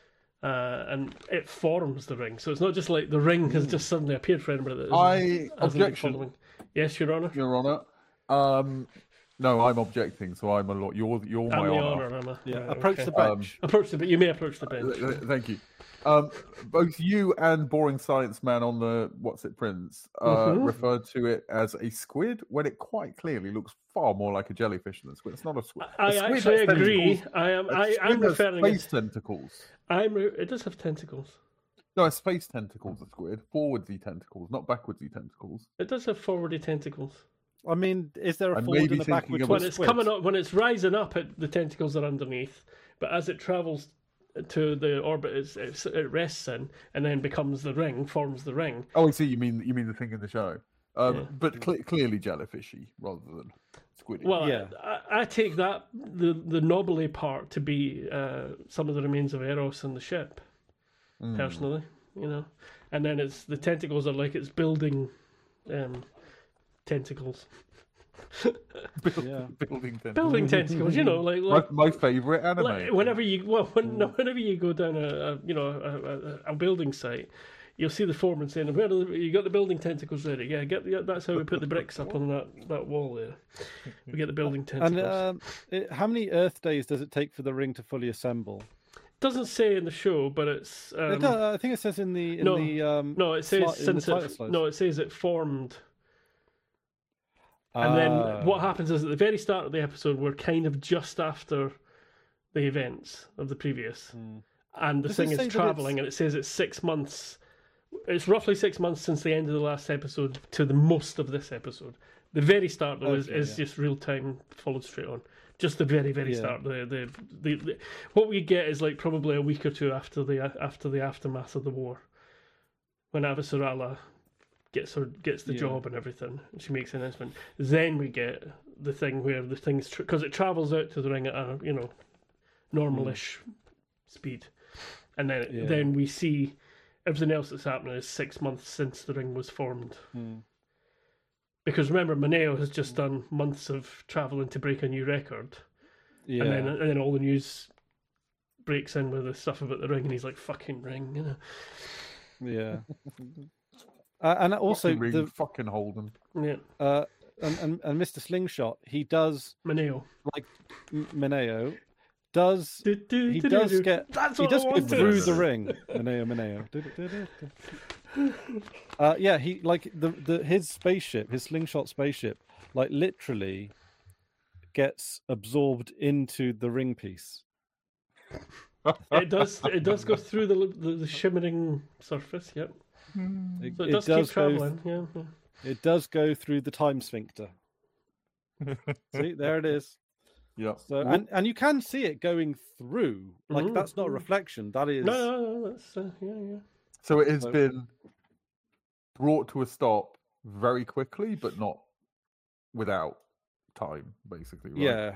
and it forms the ring. So it's not just like the ring has just suddenly appeared for anybody that hasn't been Objection, following. Yes, Your Honour. Your Honour. No, I'm objecting, so I'm a lot. You're my I'm the honour. honour, Emma. Yeah, Right, approach okay. the bench. Approach the. You may approach the bench. Thank you. Both you and Boring Science Man on the What's It Prince referred to it as a squid when it quite clearly looks far more like a jellyfish than a squid. It's not a squid. I actually agree. I'm referring. Space tentacles. It does have tentacles. No, a space tentacles. A squid. Forwardsy tentacles, not backwardsy tentacles. It does have forwardy tentacles. I mean, is there a I may forward be and a thinking backward of When a it's squid? coming up, when it's rising up, the tentacles are underneath. But as it travels to the orbit it rests in, and then becomes the ring, forms the ring. Oh, I see. You mean the thing in the show, but clearly jellyfishy rather than squiddy. Well, Yeah. I take that the knobbly part to be some of the remains of Eros and the ship, personally, and then it's the tentacles are like it's building tentacles, Yeah. building tentacles. building tentacles. Like My favorite anime. like whenever you whenever you go down a building site. You'll see the foreman saying, "Where you got the building tentacles ready? Yeah, that's how we put the bricks up on that wall there. We get the building tentacles." And how many Earth days does it take for the ring to fully assemble? Doesn't say in the show, but it's. I think it says in the No, it says it says it formed. And then what happens is at the very start of the episode, we're kind of just after the events of the previous, and the Does thing it say is that traveling, and it says it's 6 months. It's roughly 6 months since the end of the last episode to the most of this episode. The very start though is just real time, followed straight on. Just the very start. The what we get is like probably a week or two after the aftermath of the war, when Avasarala gets the job and everything, and she makes an announcement. Then we get the thing where the thing's because it travels out to the ring at a normalish speed, and then we see everything else that's happening is 6 months since the ring was formed. Because remember, Mineo has just done months of traveling to break a new record, Yeah. and then all the news breaks in with the stuff about the ring, and he's like, "Fucking ring," Yeah. And also Fucking fucking Holden. Yeah, and Mr. Slingshot, he does Mineo. like Mineo does he He does get That's he what does I go wanted. through the ring. Mineo. Yeah, he like his spaceship, his Slingshot spaceship, like literally gets absorbed into the ring piece. It does go through the shimmering surface. Yep. So it does keep traveling. Yeah. It does go through the time sphincter. See, there it is. Yeah. So and you can see it going through. Like that's not a reflection. That is No, that's yeah. So it has been brought to a stop very quickly, but not without time, basically. Right? Yeah.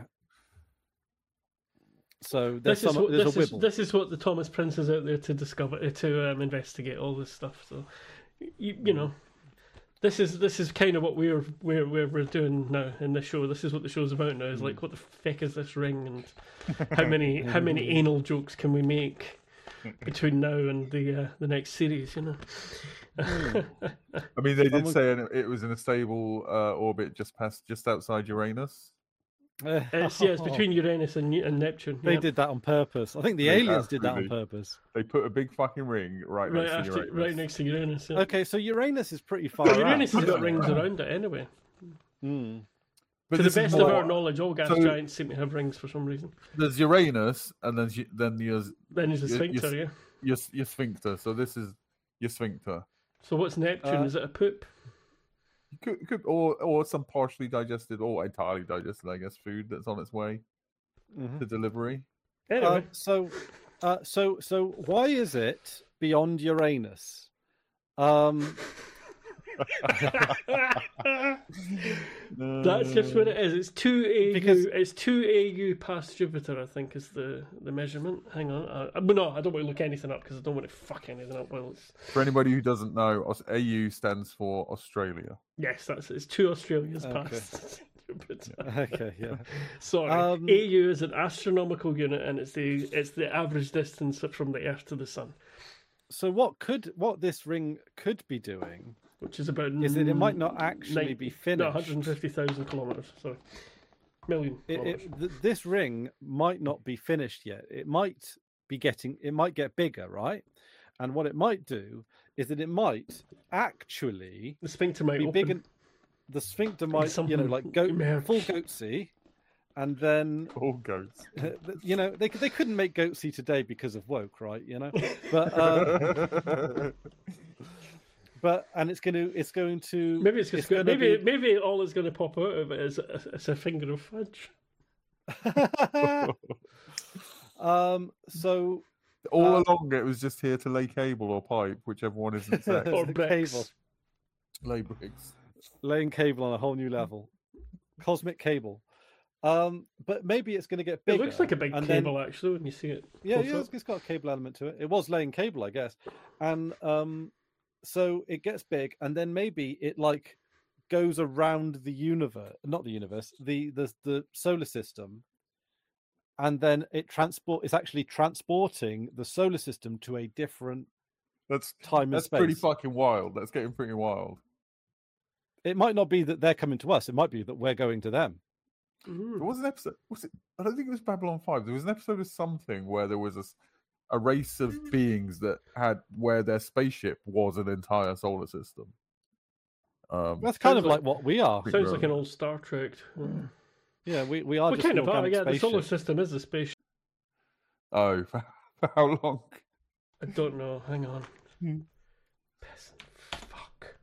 So there's a wibble. This is what the Thomas Prince is out there to discover, to investigate all this stuff. So you know, this is kind of what we're doing now in this show. This is what the show's about now. Is like, what the feck is this ring, and how many anal jokes can we make between now and the next series? You know. I mean, they did say it was in a stable orbit just outside Uranus. It's between Uranus and Neptune. They did that on purpose. I think the aliens did that on absolutely. purpose. They put a big fucking ring right next to Uranus. Right next to Uranus. Yeah. Okay, so Uranus is pretty far out. Uranus has got rings around it anyway. But To the this is best of more- our knowledge, all gas giants seem to have rings for some reason. There's Uranus, and then there's Then there's a sphincter, your sphincter. So this is your sphincter. So what's Neptune? Is it a poop? Could or some partially digested or entirely digested, I guess, food that's on its way to delivery. Anyway, So why is it? beyond Uranus. That's just what it is. It's 2 AU. Because- It's 2 AU past Jupiter, I think, is the measurement. Hang on. But no, I don't want to look anything up because I don't want to fuck anything up. Well, it's... For anybody who doesn't know, AU stands for Australia. Yes, that's it. It's 2 Australias Okay. past Jupiter. Okay, yeah. Sorry, AU is an astronomical unit, and it's the average distance from the Earth to the Sun, So what this ring could be doing which is about is that it might not actually be finished. No, 150,000 kilometers. Sorry, million. Kilometers. This ring might not be finished yet. It might get bigger, right? And what it might do is that it might actually The sphincter might be open. big, and the sphincter might, Something like emerge. full goatsy, and then All goats. they couldn't make goatsy today because of woke, right? But and it's going to Maybe it's just gonna maybe all that's going to pop out of it is a finger of fudge. So All along, it was just here to lay cable or pipe, whichever one isn't sex. Or the bricks. cable, Lay bricks. laying cable on a whole new level, cosmic cable. But maybe it's going to get bigger. It looks like a big and cable, actually, when you see it. Yeah, close yeah, up. it's got a cable element to it. It was laying cable, I guess, and so it gets big, and then maybe it like goes around the universe, not the universe, the solar system, and then it's actually transporting the solar system to a different That's time and that's space. pretty fucking wild. That's getting pretty wild. It might not be that they're coming to us. It might be that we're going to them. There was an episode. Was it? I don't think it was Babylon 5. There was an episode of something where there was a race of beings that had where their spaceship was an entire solar system. That's kind of like what we are. Sounds like an old Star Trek. Yeah, we are We just kind an of are, organic yeah. The solar spaceship. system is a spaceship. Oh, for how long? I don't know. Hang on. Hmm. Peasant. Fuck.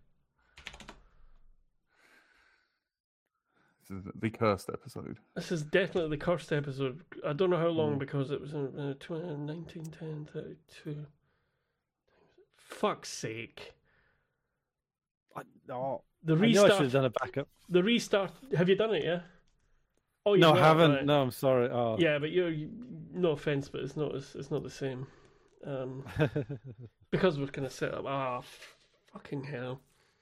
This is the cursed episode. This is definitely the cursed episode. I don't know how long because it was in 1910, 32. Fuck's sake. I The knew I restart. should have done a backup. The restart. Have you done it? Yeah. Oh, No, you've I not, haven't. right. No, I'm sorry. Oh. Yeah, but no offense, but it's not the same. Because we're gonna set up. Fucking hell.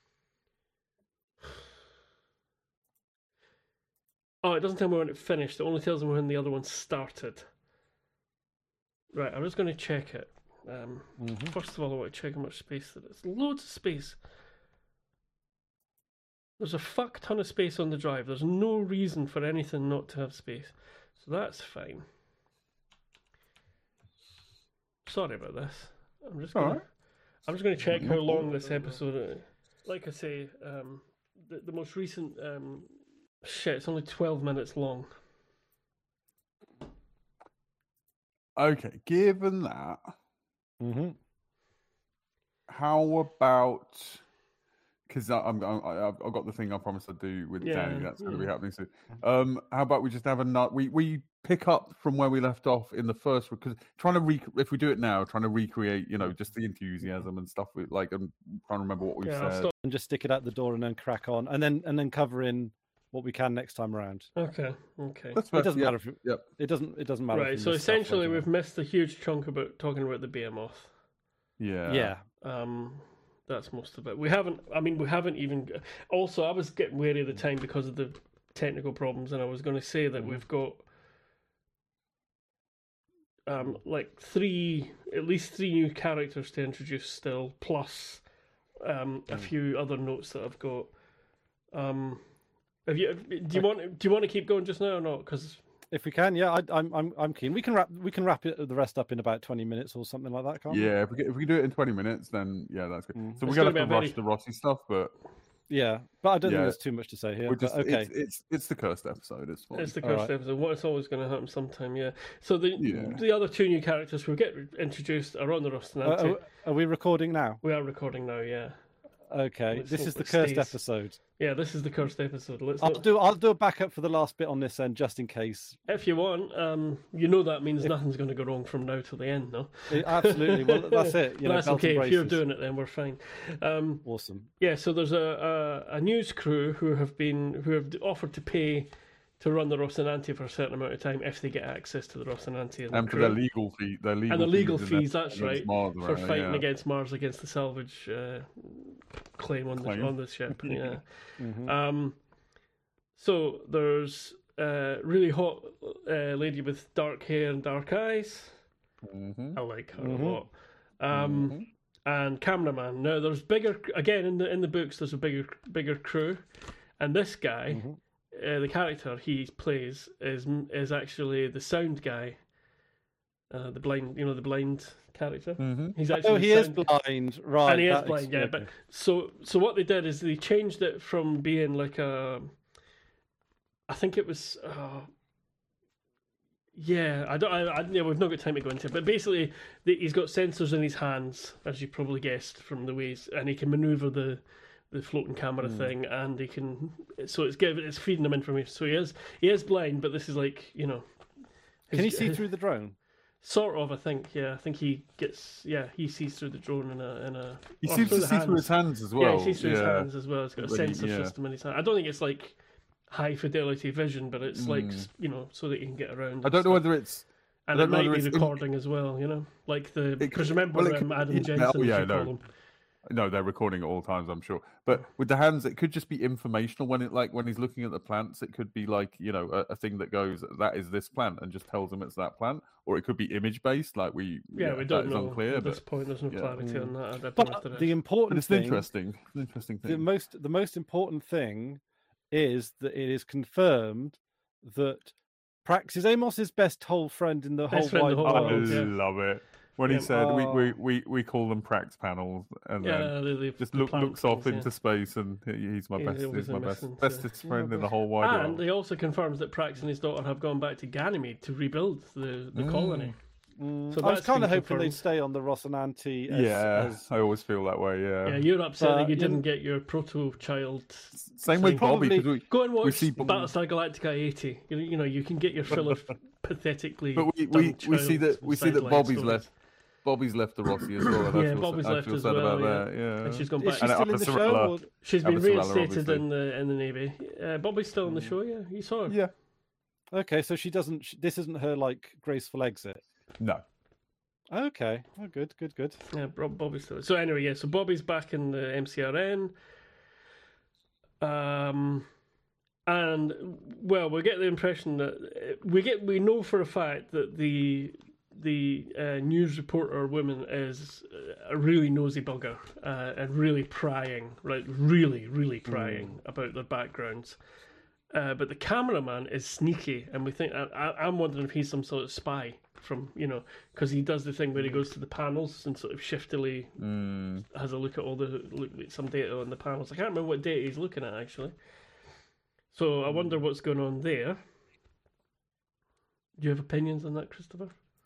Oh, it doesn't tell me when it finished. It only tells me when the other one started. Right, I'm just going to check it. First of all, I want to check how much space there is. Loads of space. There's a fuck ton of space on the drive. There's no reason for anything not to have space. So that's fine. Sorry about this. I'm just going to check how long this episode is. Like I say, the most recent... shit, it's only 12 minutes long. Okay, given that, how about? Because I've got the thing I promised I'd do with Danny. That's going to be happening soon. How about we just have another? We pick up from where we left off in the first, because if we do it now, trying to recreate, just the enthusiasm and stuff. I'm trying to remember what we've said. And just stick it out the door and then crack on, and then cover in what we can next time around. Okay. It doesn't matter if it doesn't matter. Right. So essentially, we've missed a huge chunk about talking about the behemoth. Yeah. That's most of it. We haven't even. Also, I was getting wary of the time because of the technical problems, and I was going to say that we've got at least three new characters to introduce still, plus a few other notes that I've got. Do you want to keep going just now or not? Because if we can, yeah, I'm keen. We can wrap the rest up in about 20 minutes or something like that. Can't we? Yeah, if we do it in 20 minutes, then yeah, that's good. So we're It's gonna gonna have to be a rush the Rossi stuff, but yeah, but I don't think there's too much to say here. Okay, it's the cursed episode. It's fine. it's the cursed episode. It's always going to happen sometime. Yeah. So the other two new characters who get introduced are on the Rocinante. Are we recording now? We are recording now. Yeah. Okay, Let's this hope is the it cursed stays. episode. Yeah, this is the cursed episode. Let's I'll not, do a backup for the last bit on this end, just in case. if you want. You know that means nothing's going to go wrong from now till the end, no? Absolutely. Well, that's it. You know, That's belt and okay. If you're braces. doing it, then we're fine. Awesome. Yeah, so there's a news crew who have offered to pay to run the Rocinante for a certain amount of time if they get access to the Rocinante And for their legal fee, and the legal fees, fees. That's right, Mars, for fighting yeah. against Mars against the salvage claim on the ship. Yeah. So there's a really hot lady with dark hair and dark eyes. I like her a lot. And cameraman. Now there's bigger again in the books. There's a bigger crew, and this guy, the character he plays is actually the sound guy. The blind character. He's actually He is blind, right? and he is blind. Yeah, but so what they did is they changed it from being like a. I think it was. Yeah, we've not got time to go into it, but basically, he's got sensors in his hands, as you probably guessed from the ways, and he can maneuver the floating camera thing, and he can. So it's feeding him information. So he is blind, but this is like Can he see through the drone? Sort of, I think. Yeah, I think he gets. Yeah, he sees through the drone in a. He seems to see through his hands as well. Yeah, he sees through his hands as well. It's got a sensor yeah. system in his hand. I don't think it's like high fidelity vision, but it's like so that you can get around. I don't know whether it's. And it might be recording as well, like because remember Adam Jensen, call him. No, they're recording at all times, I'm sure. But with the hands, it could just be informational. When he's looking at the plants, it could be like a thing that goes, that is this plant, and just tells him it's that plant. Or it could be image based, like we don't know. Unclear, at this point, there's no clarity on that. But the important it's thing, interesting thing. The most important thing is that it is confirmed that Prax is Amos's best whole friend in the whole wide world. I love it. When he said we call them Prax panels, and then just looks off into space, and he's my bestest friend in the whole wide world. And he also confirms that Prax and his daughter have gone back to Ganymede to rebuild the colony. So I was kind of hoping they'd stay on the Rocinante. I always feel that way. Yeah, you're upset that you didn't get your proto-child. Same with Bobby. Go and watch Battlestar Galactica 80. You can get your fill of pathetically. But we see that Bobby's left the Rossi as well. Bobby's left as well. Yeah. And she's gone back. Is she still in the show? She's been reinstated in the Navy. Bobby's still on the show. Yeah, you saw her. Yeah. Okay, so she doesn't. This isn't her like graceful exit. No. Okay. Oh, good. Yeah, Bobby's still. So anyway, so Bobby's back in the MCRN. And we get the impression that we know for a fact that the news reporter woman is a really nosy bugger and really prying, right? Really prying about their backgrounds. But the cameraman is sneaky, and we think I'm wondering if he's some sort of spy from because he does the thing where he goes to the panels and sort of shiftily has a look at some data on the panels. I can't remember what data he's looking at actually. So I wonder what's going on there. Do you have opinions on that, Christopher?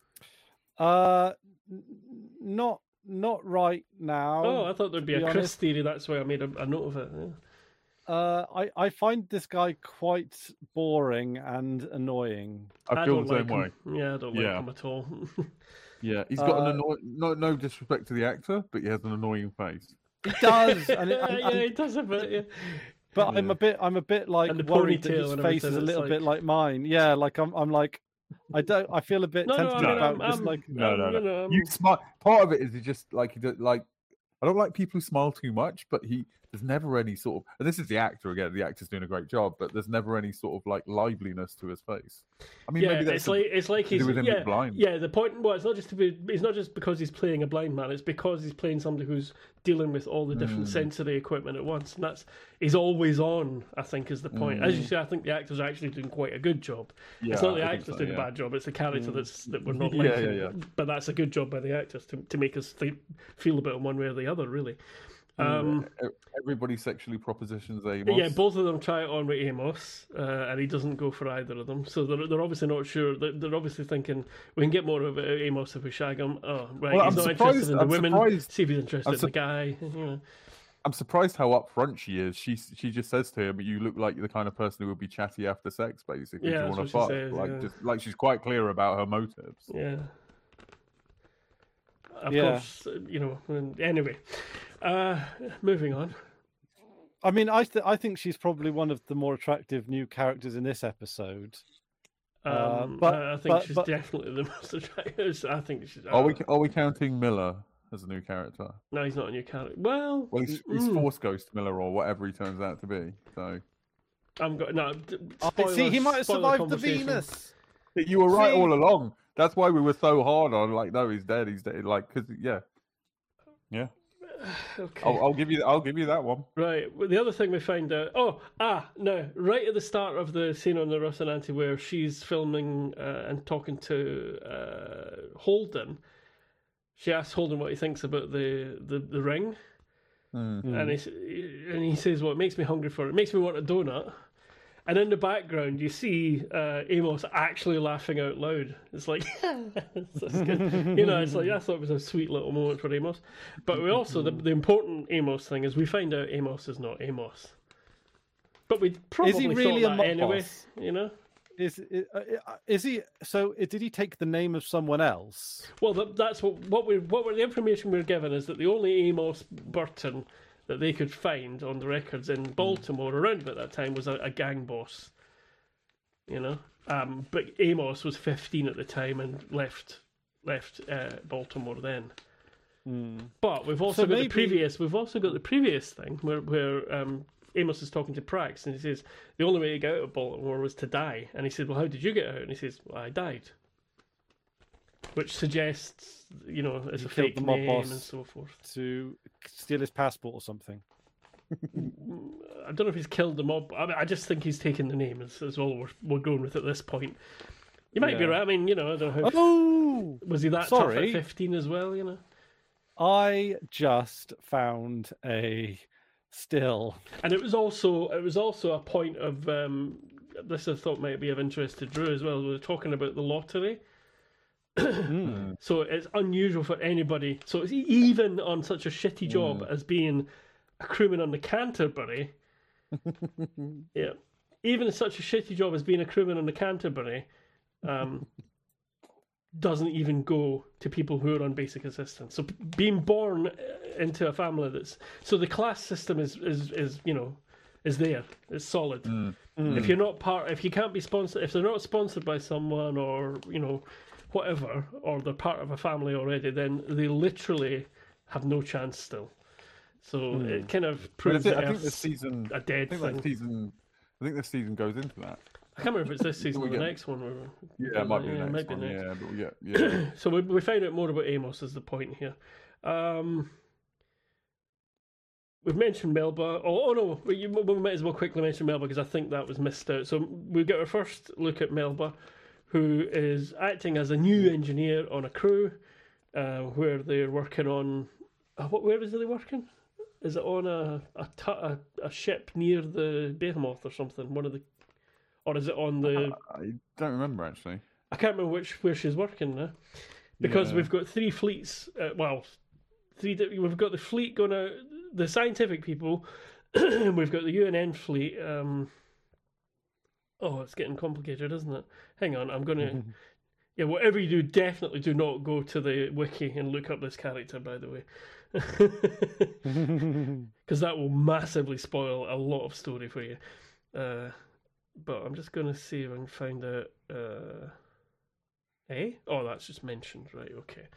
Not right now. Oh, I thought there'd be a Chris theory. That's why I made a note of it. Yeah. I find this guy quite boring and annoying. I feel the same way. Yeah, I don't like him at all. Yeah, he's got an no disrespect to the actor, but he has an annoying face. He does, he does a bit. Yeah. But I'm a bit like worried that his face is a little bit like mine. Yeah, like I'm like. I feel a bit tempted about just like no. You smile. Part of it is just like he does, like I don't like people who smile too much, but there's never any sort of, and this is the actor again. The actor's doing a great job, but there's never any sort of like liveliness to his face. I mean, maybe that's it's like he's blind. Yeah, the point. Well, it's not just because he's playing a blind man. It's because he's playing somebody who's dealing with all the different sensory equipment at once, and he's always on. I think is the point. As you say, I think the actor's actually doing quite a good job. Yeah, it's not the actor's doing a bad job. It's the character that we're not liking. Yeah. But that's a good job by the actors to make us feel about him one way or the other. Really. Everybody sexually propositions Amos. Yeah, both of them try it on with Amos, and he doesn't go for either of them. So they're obviously not sure. They're obviously thinking we can get more of Amos if we shag him. Oh, right, he's not interested in the women. See if he's interested in the guy. I'm surprised how upfront she is. She just says to him, "You look like the kind of person who would be chatty after sex, basically. Yeah, Do you that's want what to she fuck?" says, Just like she's quite clear about her motives. Yeah. Of Yeah. course, anyway. Moving on. I mean, I think she's probably one of the more attractive new characters in this episode. I think she's definitely the most attractive. I think she's. Are we counting Miller as a new character? No, he's not a new character. Well, he's Force Ghost Miller or whatever he turns out to be. So I'm got no. See, he might have spoiler survived the conversation. Venus. you were right all along. That's why we were so hard on like, no, he's dead. He's dead. Like, because yeah. Okay. I'll give you that one. Right. Well, the other thing we find out. No. Right at the start of the scene on the Rocinante where she's filming and talking to Holden, she asks Holden what he thinks about the ring, and he says, "Well, it makes me hungry for it. It makes me want a donut." And in the background, you see Amos actually laughing out loud. It's like, that's good. It's like, I thought it was a sweet little moment for Amos. But we also, the important Amos thing is we find out Amos is not Amos. But we probably is he really thought a that anyway, Is he? So did he take the name of someone else? Well, that's what the information we were given is that the only Amos Burton that they could find on the records in Baltimore around about that time was a gang boss. But Amos was 15 at the time and left Baltimore then. But we've also got the previous. We've also got the previous thing where Amos is talking to Prax and he says the only way to get out of Baltimore was to die. And he said, "Well, how did you get out?" And he says, "Well, I died." Which suggests, it's a fake name and so forth. To steal his passport or something. I don't know if he's killed the mob. I just think he's taken the name. Is all we're going with at this point. You might be right. I mean, I don't know how. Oh, was he that tough at 15 as well? I just found a still, and it was also a point of this. I thought might be of interest to Drew as well. We were talking about the lottery. So it's unusual for anybody. So it's even on such a shitty job as being a crewman on the Canterbury. Yeah, even such a shitty job as being a crewman on the Canterbury doesn't even go to people who are on basic assistance. So being born into a family the class system is there. It's solid. If you're not if you can't be sponsored, if they're not sponsored by someone or whatever, or they're part of a family already, then they literally have no chance still. So it kind of proves I think this season a dead thing. I think this season goes into that. I can't remember if it's this season or the next one. It might be the next one. Next. Yeah. So we find out more about Amos is the point here. We've mentioned Melba. Oh no, we might as well quickly mention Melba because I think that was missed out. So we get our first look at Melba, who is acting as a new engineer on a crew where they're working on... where is they working? Is it on a ship near the Behemoth or something? Or is it on the... I don't remember, actually. I can't remember where she's working now. Because we've got three fleets... we've got the fleet going out... The scientific people... we've got the UNN fleet... it's getting complicated, isn't it? Hang on, I'm going to... Yeah, whatever you do, definitely do not go to the wiki and look up this character, by the way. Because that will massively spoil a lot of story for you. But I'm just going to see if I can find out... Oh, that's just mentioned. Right, okay.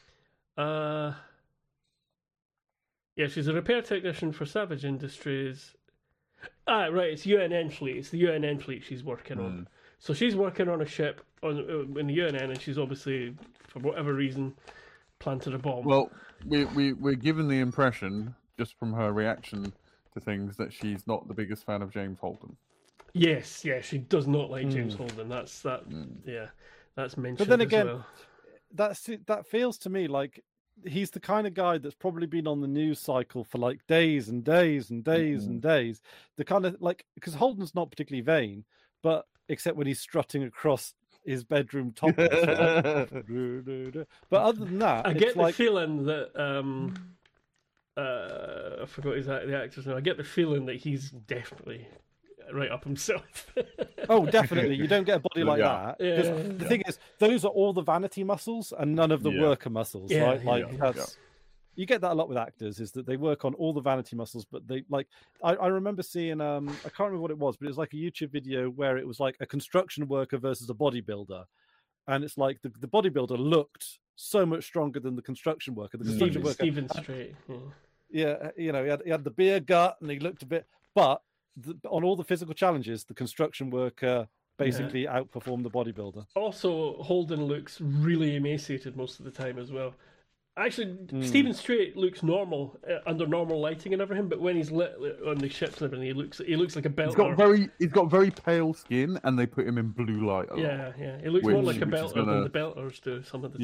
Yeah, she's a repair technician for Savage Industries... right, it's UNN fleet. It's the UNN fleet she's working on. So she's working on a ship in the UNN, and she's obviously, for whatever reason, planted a bomb. Well, we're given the impression, just from her reaction to things, that she's not the biggest fan of James Holden. Yes, she does not like James Holden. That's mentioned. But then again, as well. that feels to me like he's the kind of guy that's probably been on the news cycle for like days and days and days and days. The kind of because Holden's not particularly vain, but except when he's strutting across his bedroom top. But other than that, I get the feeling that I forgot the actor's name. I get the feeling that he's definitely right up himself. Oh, definitely. You don't get a body like Yeah. that. 'Cause the thing is, those are all the vanity muscles and none of the Yeah. worker muscles, Yeah, right? Like yeah. that's you get that a lot with actors, is that they work on all the vanity muscles, but they like I remember seeing I can't remember what it was, but it was like a YouTube video where it was like a construction worker versus a bodybuilder. And it's like the bodybuilder looked so much stronger than the construction worker. The construction worker, Stephen Strait. yeah, you know, he had the beer gut and he looked a bit, but on all the physical challenges, the construction worker basically outperformed the bodybuilder. Also, Holden looks really emaciated most of the time as well. Actually, Stephen Strait looks normal under normal lighting and everything, but when he's lit on the ships and everything, he looks like a belter. He's got very pale skin, and they put him in blue light. A lot. Yeah. He looks more like a belter than the belters do some of the time.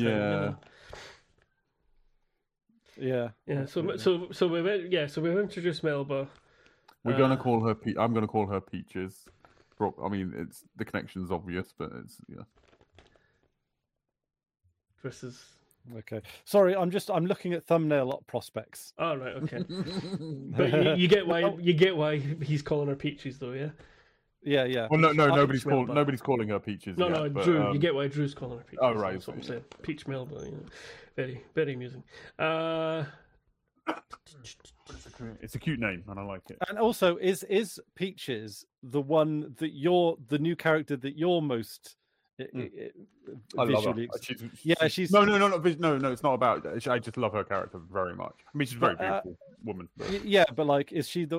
Yeah. So we've introduced Melba. We're gonna call her. I'm gonna call her Peaches. I mean, it's the connection's obvious, but it's Chris is. Okay, sorry, I'm looking at thumbnail prospects. Oh right, okay. But you get why he's calling her Peaches though, yeah. Yeah. Well, no, nobody's calling her Peaches. No, yet, but, Drew. You get why Drew's calling her Peaches. Oh right, that's what I'm saying. Peach Melba, you know. Very, very amusing. It's a cute name, and I like it. And also, is Peaches the one that the new character that you're most I love her. She's no. It's not about that. I just love her character very much. I mean, she's a very beautiful woman. But... Yeah, but like, is she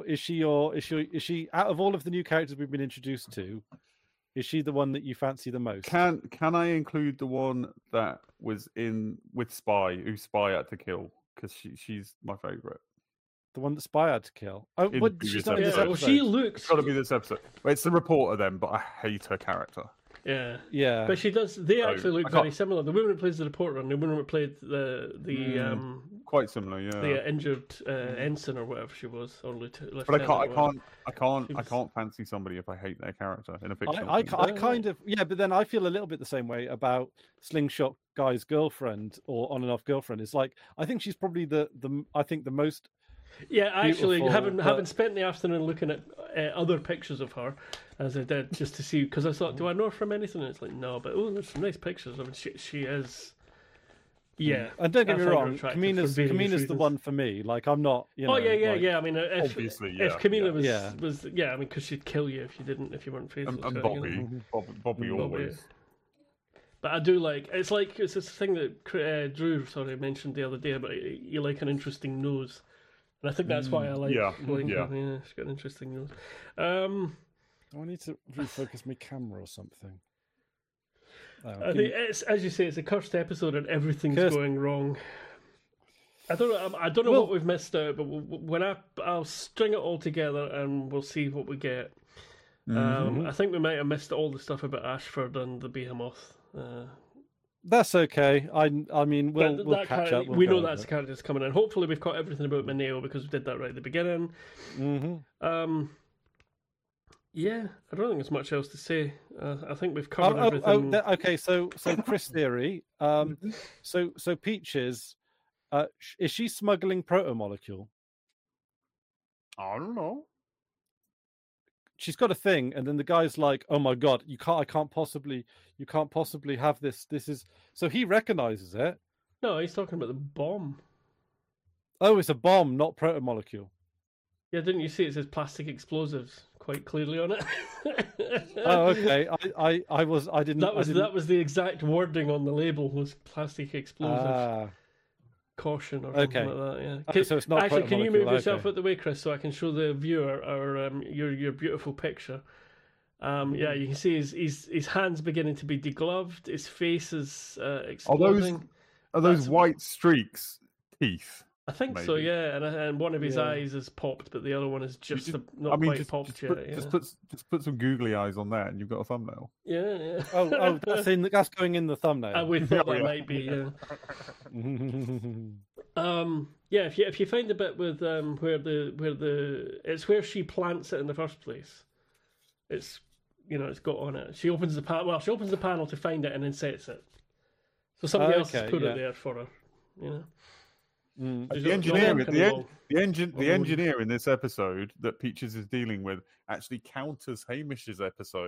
out of all of the new characters we've been introduced to? Is she the one that you fancy the most? Can I include the one that was in with Spy, who Spy had to kill? Because she's my favorite. The one that Spy had to kill. Oh, she's not in this episode. Well, she looks. It's got to be this episode. Well, it's the reporter then, but I hate her character. Yeah. But she does. They actually look very similar. The woman who plays the reporter and the woman who played the quite similar. Yeah. The injured ensign or whatever she was, or lieutenant. But I can't fancy somebody if I hate their character in a fictional. I kind of but then I feel a little bit the same way about Slingshot Guy's girlfriend or on and off girlfriend. It's like I think she's probably the most. Yeah, actually, having spent the afternoon looking at other pictures of her, as I did, just to see, because I thought, do I know her from anything? And it's like, no, but there's some nice pictures. I mean, she is, yeah. And don't get me wrong, Kamina's the one for me. Like, I'm not, you know. Oh yeah. I mean, if Kamina was, I mean, because she'd kill you if you weren't faithful. And Bobby always. But I do like it's this thing that Drew mentioned the other day about you like an interesting nose. And I think that's why I like Blinker. Yeah, she's got an interesting nose. I need to refocus my camera or something. I think it's, as you say, it's a cursed episode and everything's going wrong. I don't know what we've missed out, but when I'll string it all together and we'll see what we get. I think we might have missed all the stuff about Ashford and the Behemoth. That's okay. I mean, we'll catch up. We know that's the character that's coming in. Hopefully, we've caught everything about Mineo because we did that right at the beginning. Yeah, I don't think there's much else to say. I think we've covered everything. Okay, so Chris theory. So Peaches, is she smuggling proto-molecule? I don't know. She's got a thing, and then the guy's like, "Oh my god, you can't possibly have this. This is..." So he recognizes it. No, he's talking about the bomb. Oh, it's a bomb, not proto-molecule. Yeah, didn't you see it says plastic explosives quite clearly on it? Oh, okay. I didn't. That was the exact wording on the label was plastic explosives. Caution or something like that. Yeah. Okay, so it's not actually. Can you move yourself out the way, Chris, so I can show the viewer your beautiful picture? Yeah, you can see his hands beginning to be degloved. His face is exploding. Are those white streaks teeth? I think so. Yeah, and one of his eyes is popped, but the other one is just not quite popped yet. Just put some googly eyes on that, and you've got a thumbnail. Yeah. Oh, that's going in the thumbnail. We thought that might be. Yeah. If you find the bit with where she plants it in the first place, it's it's got on it. She opens the panel. She opens the panel to find it and then sets it. So somebody else has put it there for her. The engineer in this episode that Peaches is dealing with actually counters Hamish's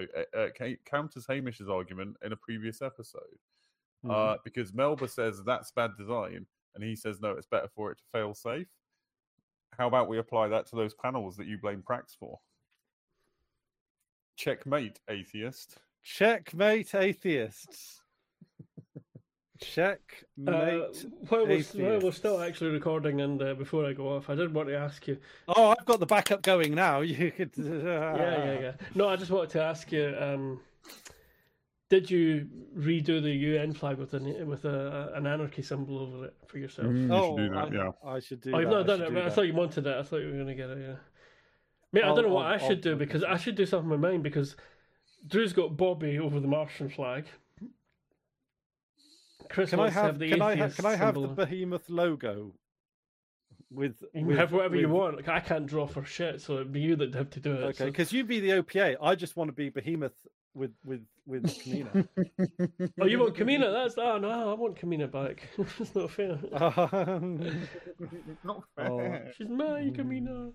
argument in a previous episode. Because Melba says that's bad design, and he says no, it's better for it to fail safe. How about we apply that to those panels that you blame Prax for? Checkmate, atheist. Checkmate, atheists. Checkmate. While we're still actually recording, and before I go off, I did want to ask you. Oh, I've got the backup going now. You could. Yeah. No, I just wanted to ask you. Did you redo the UN flag with an anarchy symbol over it for yourself? I should do. Oh, you've not done it, but I thought you wanted it. I thought you were going to get it. Yeah. Mate, I don't know what I should do, because I should do something with mine, because Drew's got Bobby over the Martian flag. Chris can I have the Behemoth logo? You can have whatever you want. I can't draw for shit, so it'd be you that'd have to do it. Okay, because you'd be the OPA. I just want to be Behemoth with Kamina. Oh, you want Kamina? No, I want Kamina back. It's not fair. Not fair. She's my Kamina.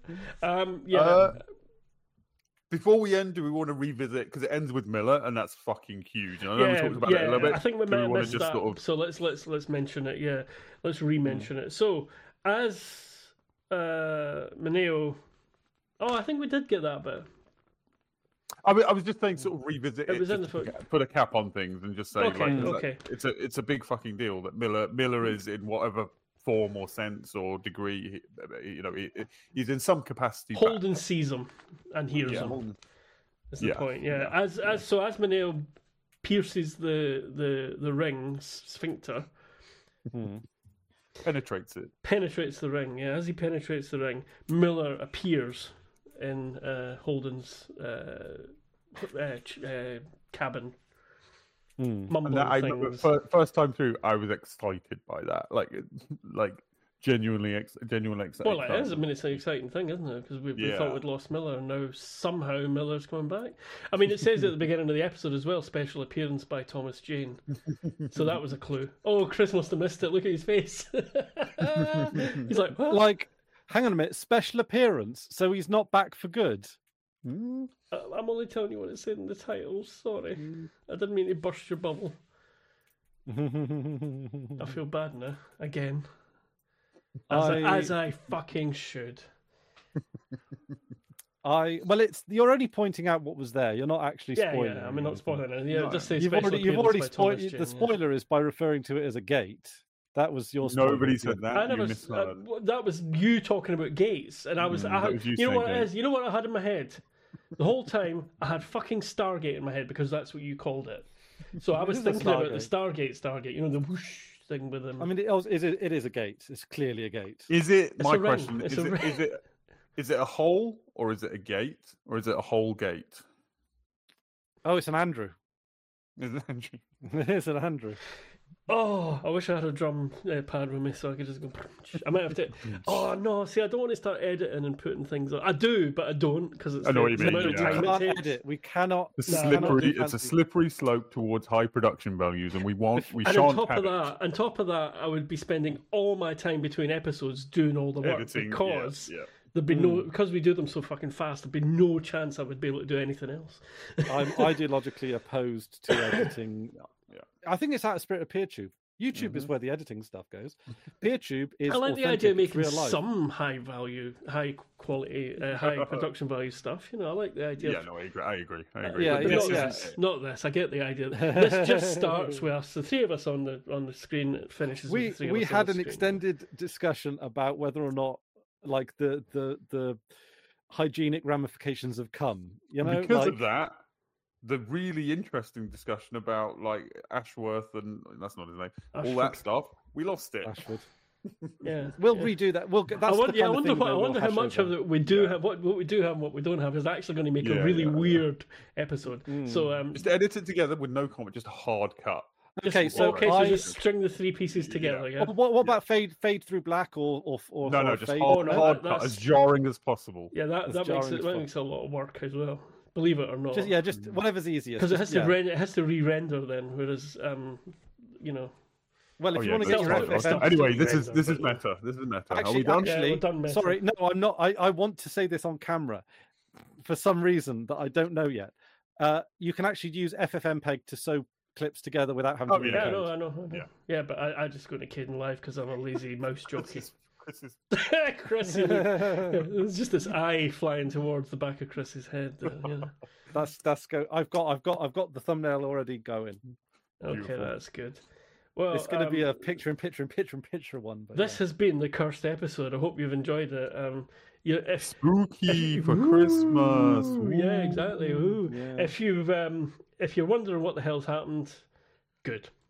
Before we end, do we want to revisit, because it ends with Miller, and that's fucking huge. And I know we talked about it a little bit. I think we missed that. So let's mention it. Yeah, let's re-mention it. So as Mineo, I think we did get that bit. I was just saying, sort of revisit it. Was in put a cap on things and just say, okay. It's a big fucking deal that Miller is in whatever form or sense or degree, he's in some capacity. Holden sees him and hears him. That's the point. Yeah. As Mineo pierces the ring sphincter, penetrates the ring. Yeah. As he penetrates the ring, Miller appears in Holden's cabin. First time through, I was excited by that, like genuinely excited. Well, it is. I mean, it's an exciting thing, isn't it? Because we thought we'd lost Miller, and now somehow Miller's coming back. I mean, it says at the beginning of the episode as well, special appearance by Thomas Jane. So that was a clue. Oh, Chris must have missed it. Look at his face. He's like, what? Like, hang on a minute, special appearance. So he's not back for good. I'm only telling you what it said in the title. Sorry, I didn't mean to burst your bubble. I feel bad now again, as I fucking should. You're only pointing out what was there. You're not actually spoiling. Yeah, I'm not spoiling it. Yeah, just say you've already spoiled. The spoiler is by referring to it as a gate. That was your spoiler. Nobody said that. I never. That was you talking about gates, and I was. You know what it is? You know what I had in my head? The whole time I had fucking Stargate in my head, because that's what you called it. So I was thinking about the Stargate. You know, the whoosh thing with them. I mean, it is a gate. It's clearly a gate. Is it? My question is it a hole, or is it a gate, or is it a whole gate? Oh, it's an Andrew. Is it Andrew? It's an Andrew. Oh, I wish I had a drum pad with me so I could just go. I might have to. Oh no! See, I don't want to start editing and putting things on. I do, but I don't, because it's. I know what you mean. We can't edit. We cannot. It's a slippery slope towards high production values, and we shan't On top of that, I would be spending all my time between episodes doing all the work, editing, because. Yeah. There'd be because we do them so fucking fast. There'd be no chance I would be able to do anything else. I'm ideologically opposed to editing. Yeah. I think it's out of spirit of PeerTube. YouTube is where the editing stuff goes. PeerTube is. I like the idea of making some high quality, high production value stuff. You know, I like the idea. Yeah, no, I agree. Not this. I get the idea. This just starts with us, the three of us on the screen. It finishes. We with the three of us had on an extended discussion about whether or not, like, the hygienic ramifications of cum. You know, because of that. The really interesting discussion about, like, Ashworth and that's not his name, all that stuff. We lost it. Ashford. Yeah, we'll redo that. I wonder how much of it we do have. What we do have, and what we don't have, is actually going to make a really weird episode. So just edit it together with no comment, just a hard cut. So just string the three pieces together. Yeah. What about fade through black or no, just hard cut, as jarring as possible. Yeah, that makes a lot of work as well. Believe it or not. Just whatever's easiest. Because it has to re-render then, whereas Well, if Oh, you yeah, want to get your that's fine. FFM, Anyway, this is Render, meta. This is meta. Are we actually, done? Yeah, we're done, Meta. sorry, no, I'm not. I want to say this on camera for some reason that I don't know yet. You can actually use FFmpeg to sew clips together without having to read Yeah, code. I know. Yeah. Yeah, but I just go to Caden Live because I'm a lazy mouse jockey. This is Chris, there's just this eye flying towards the back of Chris's head. That's go. I've got the thumbnail already going. Okay, Beautiful. that's good. Well, It's going to be a picture one. But this has been the cursed episode. I hope you've enjoyed it. If spooky for Christmas. Ooh, yeah, exactly. Ooh. Yeah. If you're wondering what the hell's happened, good.